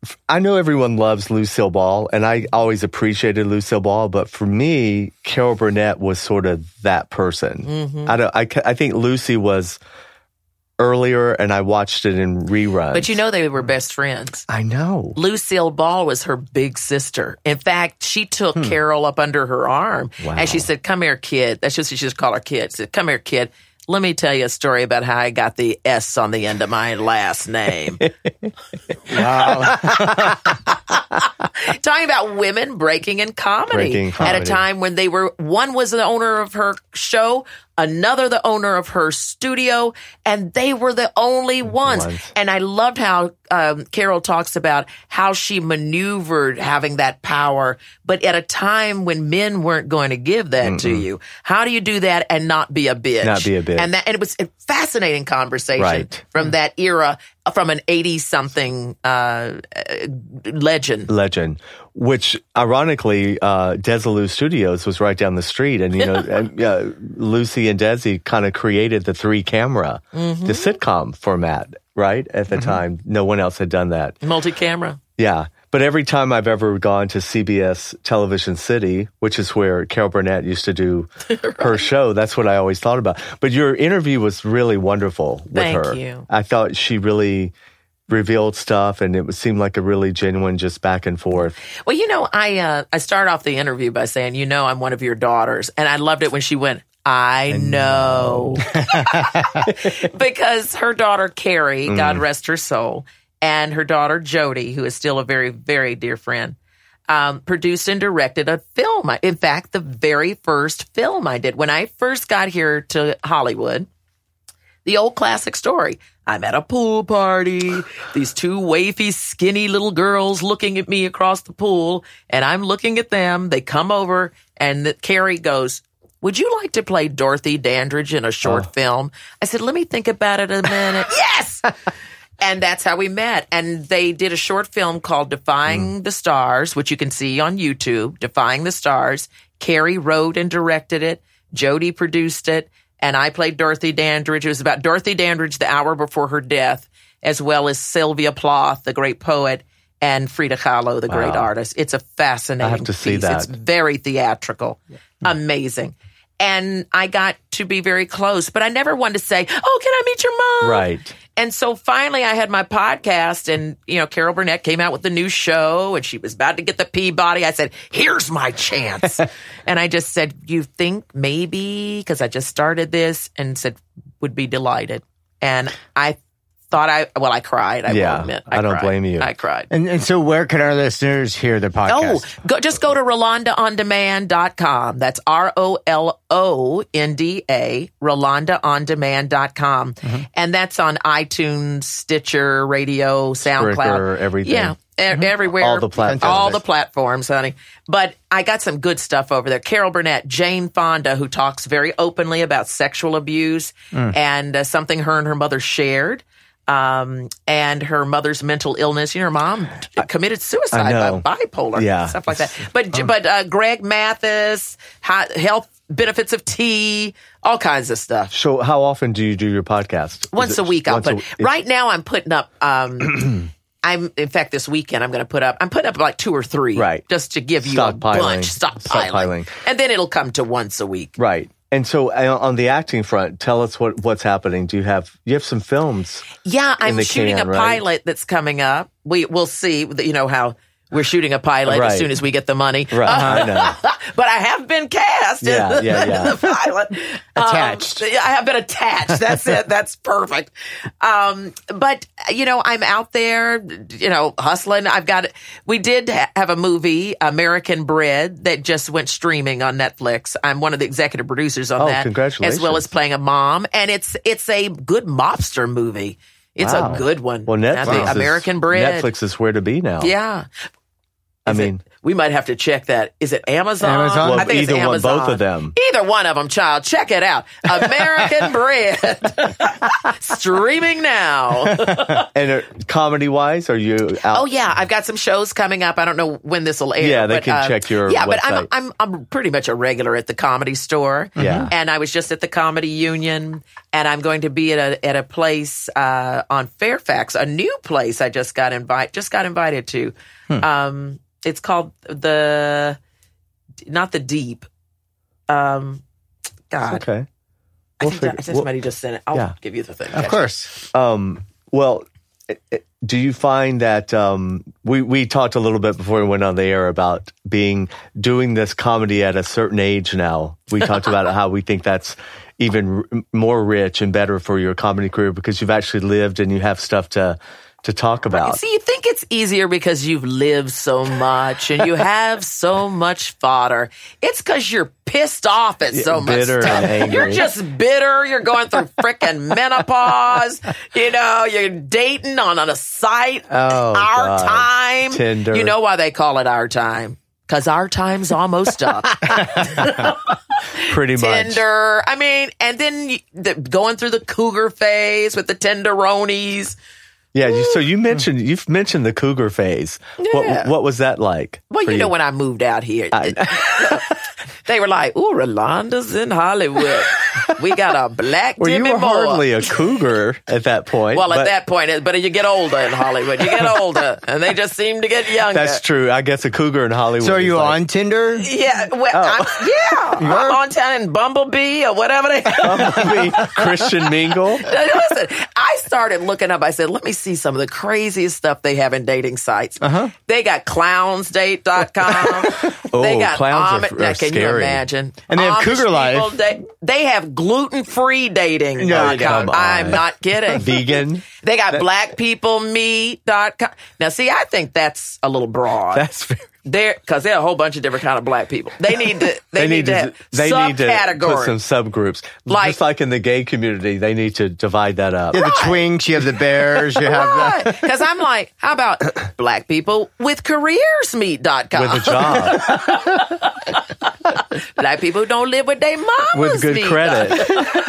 I know everyone loves Lucille Ball, and I always appreciated Lucille Ball, but for me, Carol Burnett was sort of that person. Mm-hmm. I don't. I, I think Lucy was earlier, and I watched it in reruns. But you know they were best friends. I know. Lucille Ball was her big sister. In fact, she took hmm. Carol up under her arm, wow. and she said, "Come here, kid." That's just what she just called her kid. She said, "Come here, kid. Let me tell you a story about how I got the S on the end of my last name." Wow. Talking about women breaking in comedy, breaking comedy at a time when they were, one was the owner of her show, another the owner of her studio, and they were the only ones. ones. And I loved how um, Carol talks about how she maneuvered having that power, but at a time when men weren't going to give that Mm-mm. to you. How do you do that and not be a bitch? Not be a bitch. And, that, and it was a fascinating conversation right. from that era, from an eighty-something uh, legend. Legend. Which, ironically, uh, Desilu Studios was right down the street. And, you know, and, uh, Lucy and Desi kind of created the three-camera, mm-hmm. the sitcom format, right? At the mm-hmm. time. No one else had done that. Multi-camera. Yeah. But every time I've ever gone to C B S Television City, which is where Carol Burnett used to do right. her show, that's what I always thought about. But your interview was really wonderful with Thank her. Thank you. I thought she really revealed stuff, and it seemed like a really genuine just back and forth. Well, you know, I uh, I start off the interview by saying, you know, I'm one of your daughters. And I loved it when she went, I, I know. know. Because her daughter, Carrie, mm. God rest her soul, and her daughter, Jody, who is still a very, very dear friend, um, produced and directed a film. In fact, the very first film I did when I first got here to Hollywood, the old classic story. I'm at a pool party, these two wafy, skinny little girls looking at me across the pool, and I'm looking at them. They come over, and the, Carrie goes, "Would you like to play Dorothy Dandridge in a short oh. film?" I said, "Let me think about it a minute." Yes! And that's how we met. And they did a short film called Defying mm. the Stars, which you can see on YouTube, Defying the Stars. Carrie wrote and directed it. Jody produced it. And I played Dorothy Dandridge. It was about Dorothy Dandridge the hour before her death, as well as Sylvia Plath, the great poet, and Frida Kahlo, the wow. great artist. It's a fascinating I have to piece. see that. It's very theatrical. Yeah. Amazing. And I got to be very close, but I never wanted to say, "Oh, can I meet your mom?" Right. And so finally I had my podcast, and, you know, Carol Burnett came out with the new show, and she was about to get the Peabody. I said, "Here's my chance." And I just said, "You think maybe," because I just started this, and said, "Would be delighted." And I thought I, well, I cried. I yeah, will admit. I, I don't cried. blame you. I cried. And, and so where can our listeners hear the podcast? Oh, go, just go to rolanda on demand dot com. That's R O L O N D A, rolanda on demand dot com. Mm-hmm. And that's on iTunes, Stitcher, Radio, SoundCloud. Spreaker, everything. Yeah, mm-hmm. everywhere. All the platforms. All the platforms, honey. But I got some good stuff over there. Carol Burnett, Jane Fonda, who talks very openly about sexual abuse mm. and uh, something her and her mother shared. Um, and her mother's mental illness. You know, her mom committed suicide by bipolar, yeah. stuff like that. But oh. but uh, Greg Mathis, health benefits of tea, all kinds of stuff. So, how often do you do your podcast? Once a week, I'll put. A, right now, I'm putting up. Um, I'm in fact this weekend I'm going to put up. I'm putting up like two or three, right? Just to give you Stock a piling. bunch, stockpiling, Stockpiling, and then it'll come to once a week, right? And so, uh, on the acting front, tell us what, what's happening. Do you have you have some films? Yeah, I'm shooting can, a right? pilot that's coming up. We we'll see. You know how we're shooting a pilot right. as soon as we get the money. Right, uh, I know. But I have been cast yeah, in, the, yeah, yeah. in the pilot. Attached. Um, I have been attached. That's it. That's perfect. Um, but, you know, I'm out there, you know, hustling. I've got, we did ha- have a movie, American Bread, that just went streaming on Netflix. I'm one of the executive producers on oh, that. Congratulations. As well as playing a mom. And it's, it's a good mobster movie. It's wow. a good one. Well, Netflix, American is, Bread. Netflix is where to be now. Yeah. I Is mean, it, We might have to check that. Is it Amazon? Amazon? Well, I think either it's one, Amazon. both of them. Either one of them, child. Check it out. American Bread. Streaming now. And uh, comedy-wise, are you out? Oh, yeah. I've got some shows coming up. I don't know when this will air. Yeah, they but, can uh, check your Yeah, but website. I'm, I'm, I'm pretty much a regular at the Comedy Store. Yeah. And I was just at the Comedy Union, and I'm going to be at a at a place uh, on Fairfax, a new place I just got invite just got invited to. Hmm. Um, it's called the, not the Deep. Um, God. Okay. I We'll think, figure- that, I think we'll- somebody just sent it. I'll yeah. give you the thing. Of course. Um, well, it- it- do you find that um, we we talked a little bit before we went on the air about being doing this comedy at a certain age now? We talked about how we think that's even r- more rich and better for your comedy career because you've actually lived and you have stuff to to talk about. See, you think it's easier because you've lived so much and you have so much fodder. It's because you're pissed off at so much bitter stuff. and angry. You're just bitter. You're going through frickin' menopause. You know, you're dating on, on a site. Oh, Our God. time. Tinder. You know why they call it Our Time? Because our time's almost up. Pretty much. Tinder. I mean, and then you, the, going through the cougar phase with the tenderonis. Yeah. You, so you mentioned you've mentioned the cougar phase. Yeah. What what was that like? Well, for you know, when I moved out here, they were like, "Ooh, Rolanda's in Hollywood. We got a black Well, you Demi were Moore." hardly a cougar at that point. Well, at but that point, it- but you get older in Hollywood. You get older, and they just seem to get younger. that's true. I guess a cougar in Hollywood. So are is you like- on Tinder? Yeah, well, Oh. I'm, yeah, I'm on town in Bumblebee or whatever they. Bumblebee, Christian Mingle? Listen, I started looking up. I said, let me see some of the craziest stuff they have in dating sites. Uh-huh. They got clowns date dot com. Oh, they got clowns are- Amish- are now, can you scary. imagine? And they have Amish Cougar Life. people da- they have gluten-free dating. No, dot com. come on. I'm not kidding. Vegan? They got black people me dot com. Now, see, I think that's a little broad. That's very. There, because there are a whole bunch of different kind of black people. They need to. They, need, to. Have they need to put subcategories. some subgroups. Like- Just like in the gay community, they need to divide that up. You have the twinks, you have the bears, you have Right. the... Because I'm like, how about black people with careers meet dot com? With a job, Black people who don't live with their mamas with good meet credit.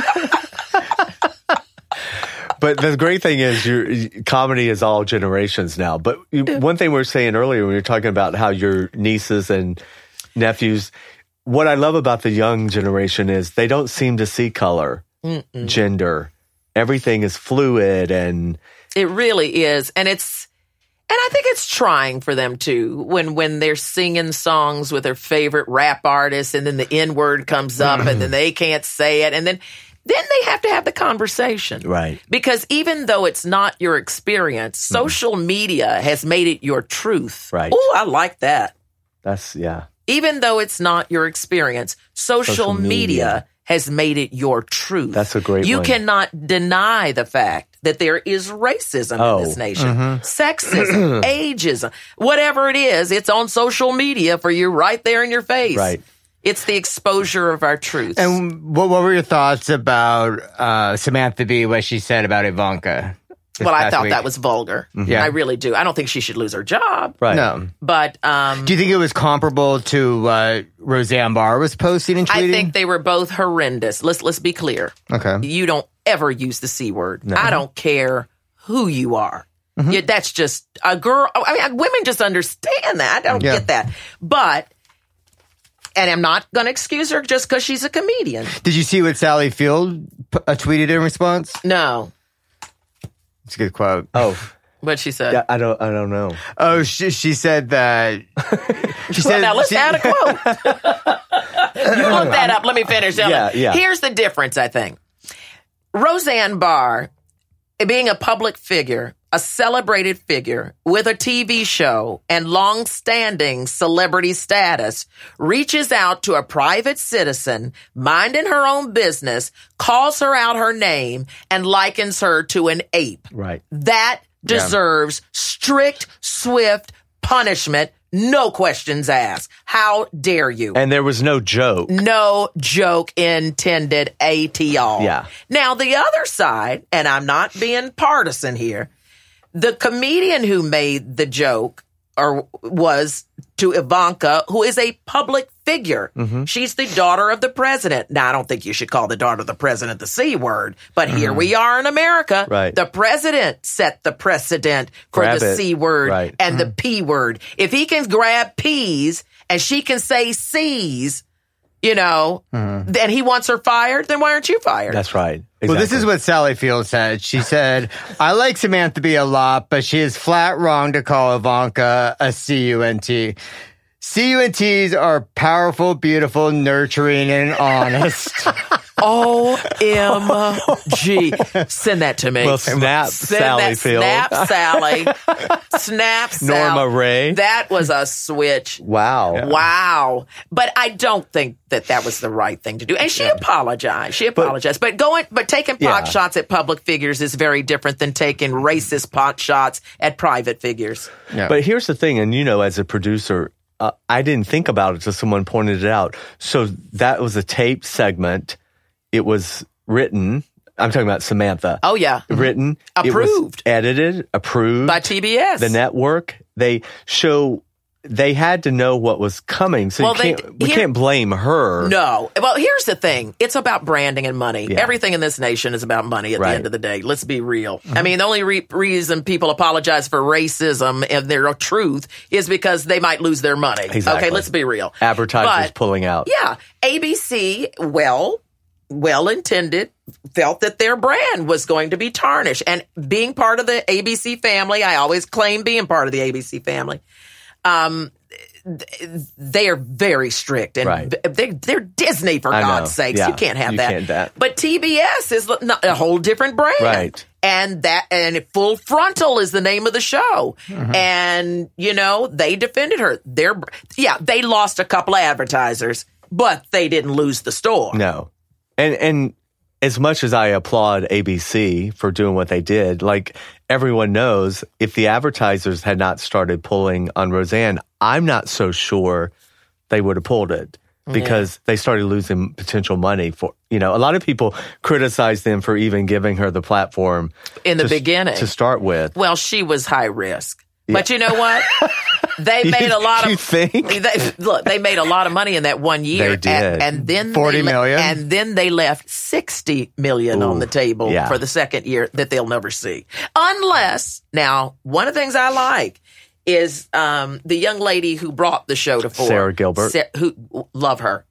But the great thing is, your comedy is all generations now. But you, one thing we were saying earlier when we were talking about how your nieces and nephews, what I love about the young generation is they don't seem to see color, Mm-mm. gender. Everything is fluid, and It really is. And it's, and I think it's trying for them too, when, when they're singing songs with their favorite rap artists and then the N word comes up and then they can't say it. And then, then they have to have the conversation. right. Because even though it's not your experience, social media has made it your truth. Right. Oh, I like that. That's yeah. Even though it's not your experience, social, Social media, media. has made it your truth. That's a great You one. cannot deny the fact that there is racism Oh. in this nation, sexism, ageism, whatever it is, it's on social media for you right there in your face. Right. It's the exposure of our truth. And what, what were your thoughts about uh, Samantha Bee, what she said about Ivanka? this well, I past thought week? that was vulgar. Yeah. I really do. I don't think she should lose her job. Right. No. But um, Do you think it was comparable to what Roseanne Barr was posting and tweeting? I think they were both horrendous. Let's let's be clear. Okay. You don't ever use the C word. I don't care who you are. Mm-hmm. Yeah, that's just a girl. I mean, women just understand that. I don't Yeah. get that. But, and I'm not going to excuse her just because she's a comedian. Did you see what Sally Field p- uh, tweeted in response? No. It's a good quote. Oh, What'd she say? yeah. I don't. I don't know. Oh, she, she said that. She Well, said, now let's she- add a quote. You look that up. Let me finish. Yeah, yeah. Here's the difference, I think. Roseanne Barr, being a public figure, a celebrated figure with a T V show and long-standing celebrity status, reaches out to a private citizen, minding her own business, calls her out her name, and likens her to an ape. Right. That deserves strict, swift punishment, no questions asked. How dare you? And there was no joke. No joke intended at all. Yeah. Now, the other side, and I'm not being partisan here, the comedian who made the joke or was to Ivanka, who is a public figure. Mm-hmm. She's the daughter of the president. Now, I don't think you should call the daughter of the president the C word, but mm-hmm. here we are in America. Right. The president set the precedent for Grab the it. C word Right. and Mm-hmm. the P word. If he can grab P's and she can say C's, you know, Mm-hmm. then he wants her fired, then why aren't you fired? That's right. Exactly. Well, this is what Sally Field said. She said, I like Samantha Bee a lot, but she is flat wrong to call Ivanka a C U N T. C U N Ts are powerful, beautiful, nurturing, and honest. O M G. Send that to me. Well, snap, Send Sally that, Field. Snap, Sally. Snap, Sally. Norma Ray. That was a switch. Wow. Wow. But I don't think that that was the right thing to do. And she apologized. She apologized. But, going, but taking pot Yeah. shots at public figures is very different than taking racist pot shots at private figures. Yeah. But here's the thing, and you know, as a producer, uh, I didn't think about it until someone pointed it out. So that was a taped segment. It was written. I'm talking about Samantha. Oh, yeah. Written. Approved. It was edited, approved. By T B S. The network. They show, they had to know what was coming. So Well, you they- can't, we here- can't blame her. No. Well, here's the thing. It's about branding and money. Yeah. Everything in this nation is about money at Right. the end of the day. Let's be real. I mean, the only re- reason people apologize for racism and their truth is because they might lose their money. Exactly. Okay, let's be real. Advertisers But, pulling out. Yeah. A B C, well, well intended, felt that their brand was going to be tarnished. And being part of the A B C family, I always claim being part of the A B C family. Um, they are very strict, and Right. they're, they're Disney, for I know. God's sakes. Yeah. You can't have You that. can't that. But T B S is not a whole different brand. Right. And that, and Full Frontal is the name of the show. Mm-hmm. And, you know, they defended her. They're, yeah, they lost a couple of advertisers, but they didn't lose the store. No. And and as much as I applaud A B C for doing what they did, like everyone knows, if the advertisers had not started pulling on Roseanne, I'm not so sure they would have pulled it because they started losing potential money for, you know, a lot of people criticize them for even giving her the platform In the to, beginning. to start with. Well, she was high risk. But you know what? They made a lot of. You think? They, look, they made a lot of money in that one year. They did. And, and then forty they le- million? And then they left sixty million Ooh, on the table yeah. for the second year that they'll never see. Unless, now, one of the things I like is um, the young lady who brought the show to four. Sarah Gilbert. Sa- who love her.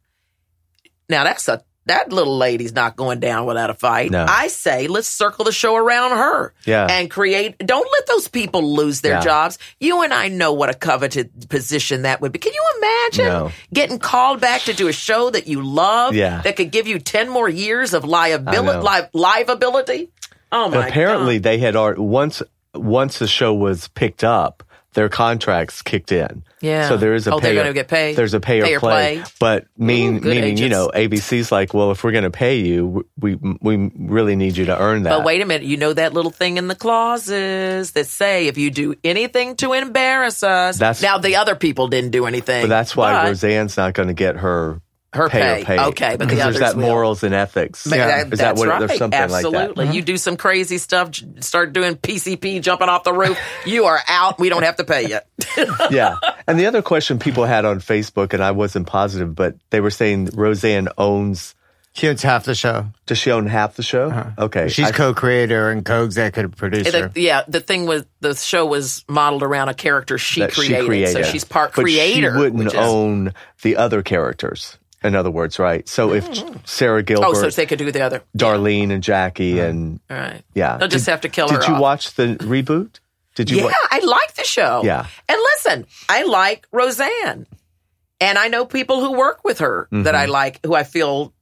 Now that's a that little lady's not going down without a fight. No. I say let's circle the show around her. Yeah. And create. Don't let those people lose their Yeah. jobs. You and I know what a coveted position that would be. Can you imagine No. getting called back to do a show that you love? Yeah. That could give you ten more years of liability, I know. li- liveability. Oh my But apparently God. they had already, once once the show was picked up, their contracts kicked in. Yeah. So there is a Oh, pay they're or- gonna get paid? There's a pay or Pay or play. play. But mean Ooh, good meaning, you agents. know, A B C's like, well, if we're going to pay you, we we really need you to earn that. But wait a minute, you know that little thing in the clauses that say if you do anything to embarrass us. That's- now the other people didn't do anything. But that's why but Roseanne's not going to get her her pay, pay. or pay. Okay, but the Because others there's that will. morals and ethics. But that- Is that that's what right. there's something Absolutely. like that? Mm-hmm. You do some crazy stuff, j- start doing P C P, jumping off the roof. You are out. We don't have to pay you. Yeah. And the other question people had on Facebook, and I wasn't positive, but they were saying Roseanne owns. She owns half the show. Does she own half the show? Uh-huh. Okay. She's I- co-creator and co-executive producer. The- yeah, the thing was the show was modeled around a character she, that created, she created. so she's part but creator. she wouldn't which is, own the other characters. In other words, right? So if Sarah Gilbert, oh, so they could do the other. Darlene, and Jackie, and All right. yeah, They'll just Did- have to kill her Did you off. watch the reboot? Did you? Yeah, wa- I like the show. Yeah. And listen, I like Roseanne. And I know people who work with her Mm-hmm. that I like, who I feel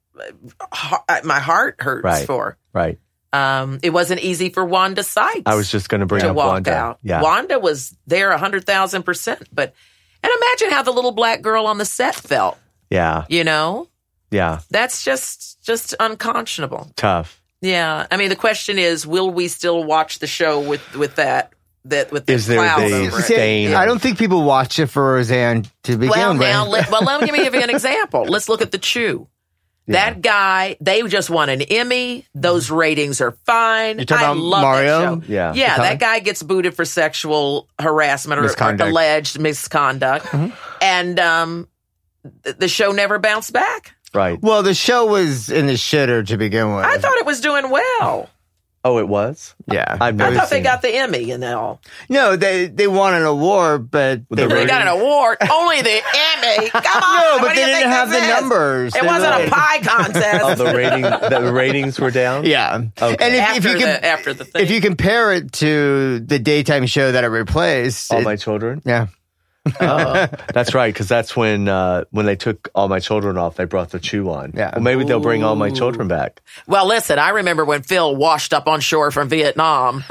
uh, my heart hurts Right. for. Right. Um, it wasn't easy for Wanda Sykes. I was just going to bring to up walk Wanda. out. Yeah. Wanda was there a hundred thousand percent. But and imagine how the little black girl on the set felt. Yeah. You know, Yeah. that's just just unconscionable. Tough. Yeah, I mean the question is, will we still watch the show with with that that with the Is there cloud the over it? stain? I don't think people watch it for Roseanne to begin Well, with. now, let, well, let me give you an example. Let's look at the Chew. That guy, they just won an Emmy. Those ratings are fine. You're talking I about love Mario? that show. Yeah. Yeah, The that guy gets booted for sexual harassment or, or Misconduct. alleged misconduct. And um, th- the show never bounced back. Right. Well, the show was in the shitter to begin with. I thought it was doing well. Oh, it was? Yeah. I've I never thought they seen got the Emmy and all. No, they they won an award, but The they, They rating- got an award. Only the Emmy. Come on. No, but what do they you didn't think have this the is? numbers. It They wasn't really- a pie contest. Oh, the rating, the ratings were down? Yeah. Okay. And if, after, if you the, can, after the thing. if you compare it to the daytime show that it replaced, All it- My Children? yeah. That's right, because that's when uh, when they took All My Children off, they brought the Chew on. Yeah. Well, maybe they'll bring All My Children back. Well, listen, I remember when Phil washed up on shore from Vietnam.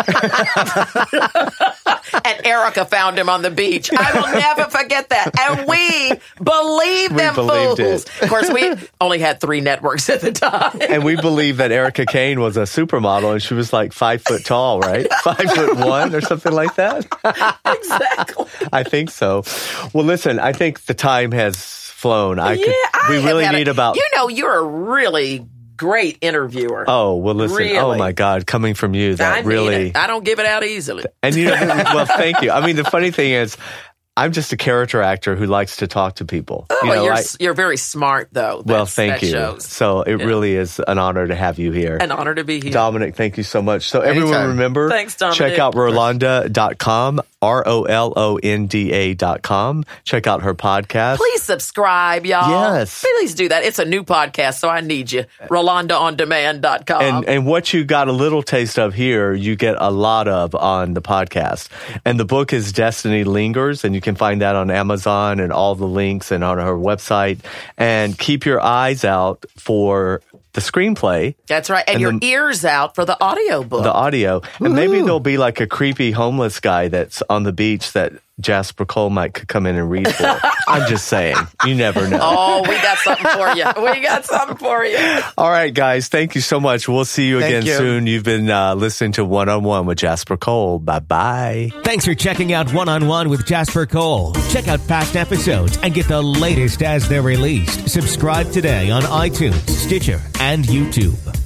And Erica found him on the beach. I will never forget that. And we believed We them believed fools. it. Of course, we only had three networks at the time. And we believe that Erica Kane was a supermodel, and she was like five foot tall, right? Five foot one or something like that. Exactly. I think so. Well, listen, I think the time has flown. I yeah, could, I we have really had a- need about. You know, you're a really great interviewer. Oh, well, listen. Really? Oh, my God. Coming from you, that I mean really. it. I don't give it out easily. And you know, well, thank you. I mean, the funny thing is, I'm just a character actor who likes to talk to people. Oh, you know, you're I- s- you're very smart, though. well, That's- thank that you. shows. So it Yeah. really is an honor to have you here. An honor to be here. Dominic, thank you so much. So everyone Anytime. remember, Thanks, Dominic. check out Rolonda dot com, R O L O N D A dot com. Check out her podcast. Please subscribe, y'all. Yes. Please do that. It's a new podcast, so I need you. Rolonda on demand dot com. And and what you got a little taste of here, you get a lot of on the podcast. And the book is Destiny Lingers, and you can find that on Amazon and all the links and on her website. And keep your eyes out for the screenplay, That's right. And, and your the- ears out for the audio book. the audio. And maybe there'll be like a creepy homeless guy that's on the beach that Jasper Cole might could come in and read for. I'm just saying. You never know. Oh, we got something for you. We got something for you. All right, guys. Thank you so much. We'll see you Thank again you. soon. You've been uh, listening to One on One with Jasper Cole. Bye-bye. Thanks for checking out One on One with Jasper Cole. Check out past episodes and get the latest as they're released. Subscribe today on iTunes, Stitcher, and YouTube.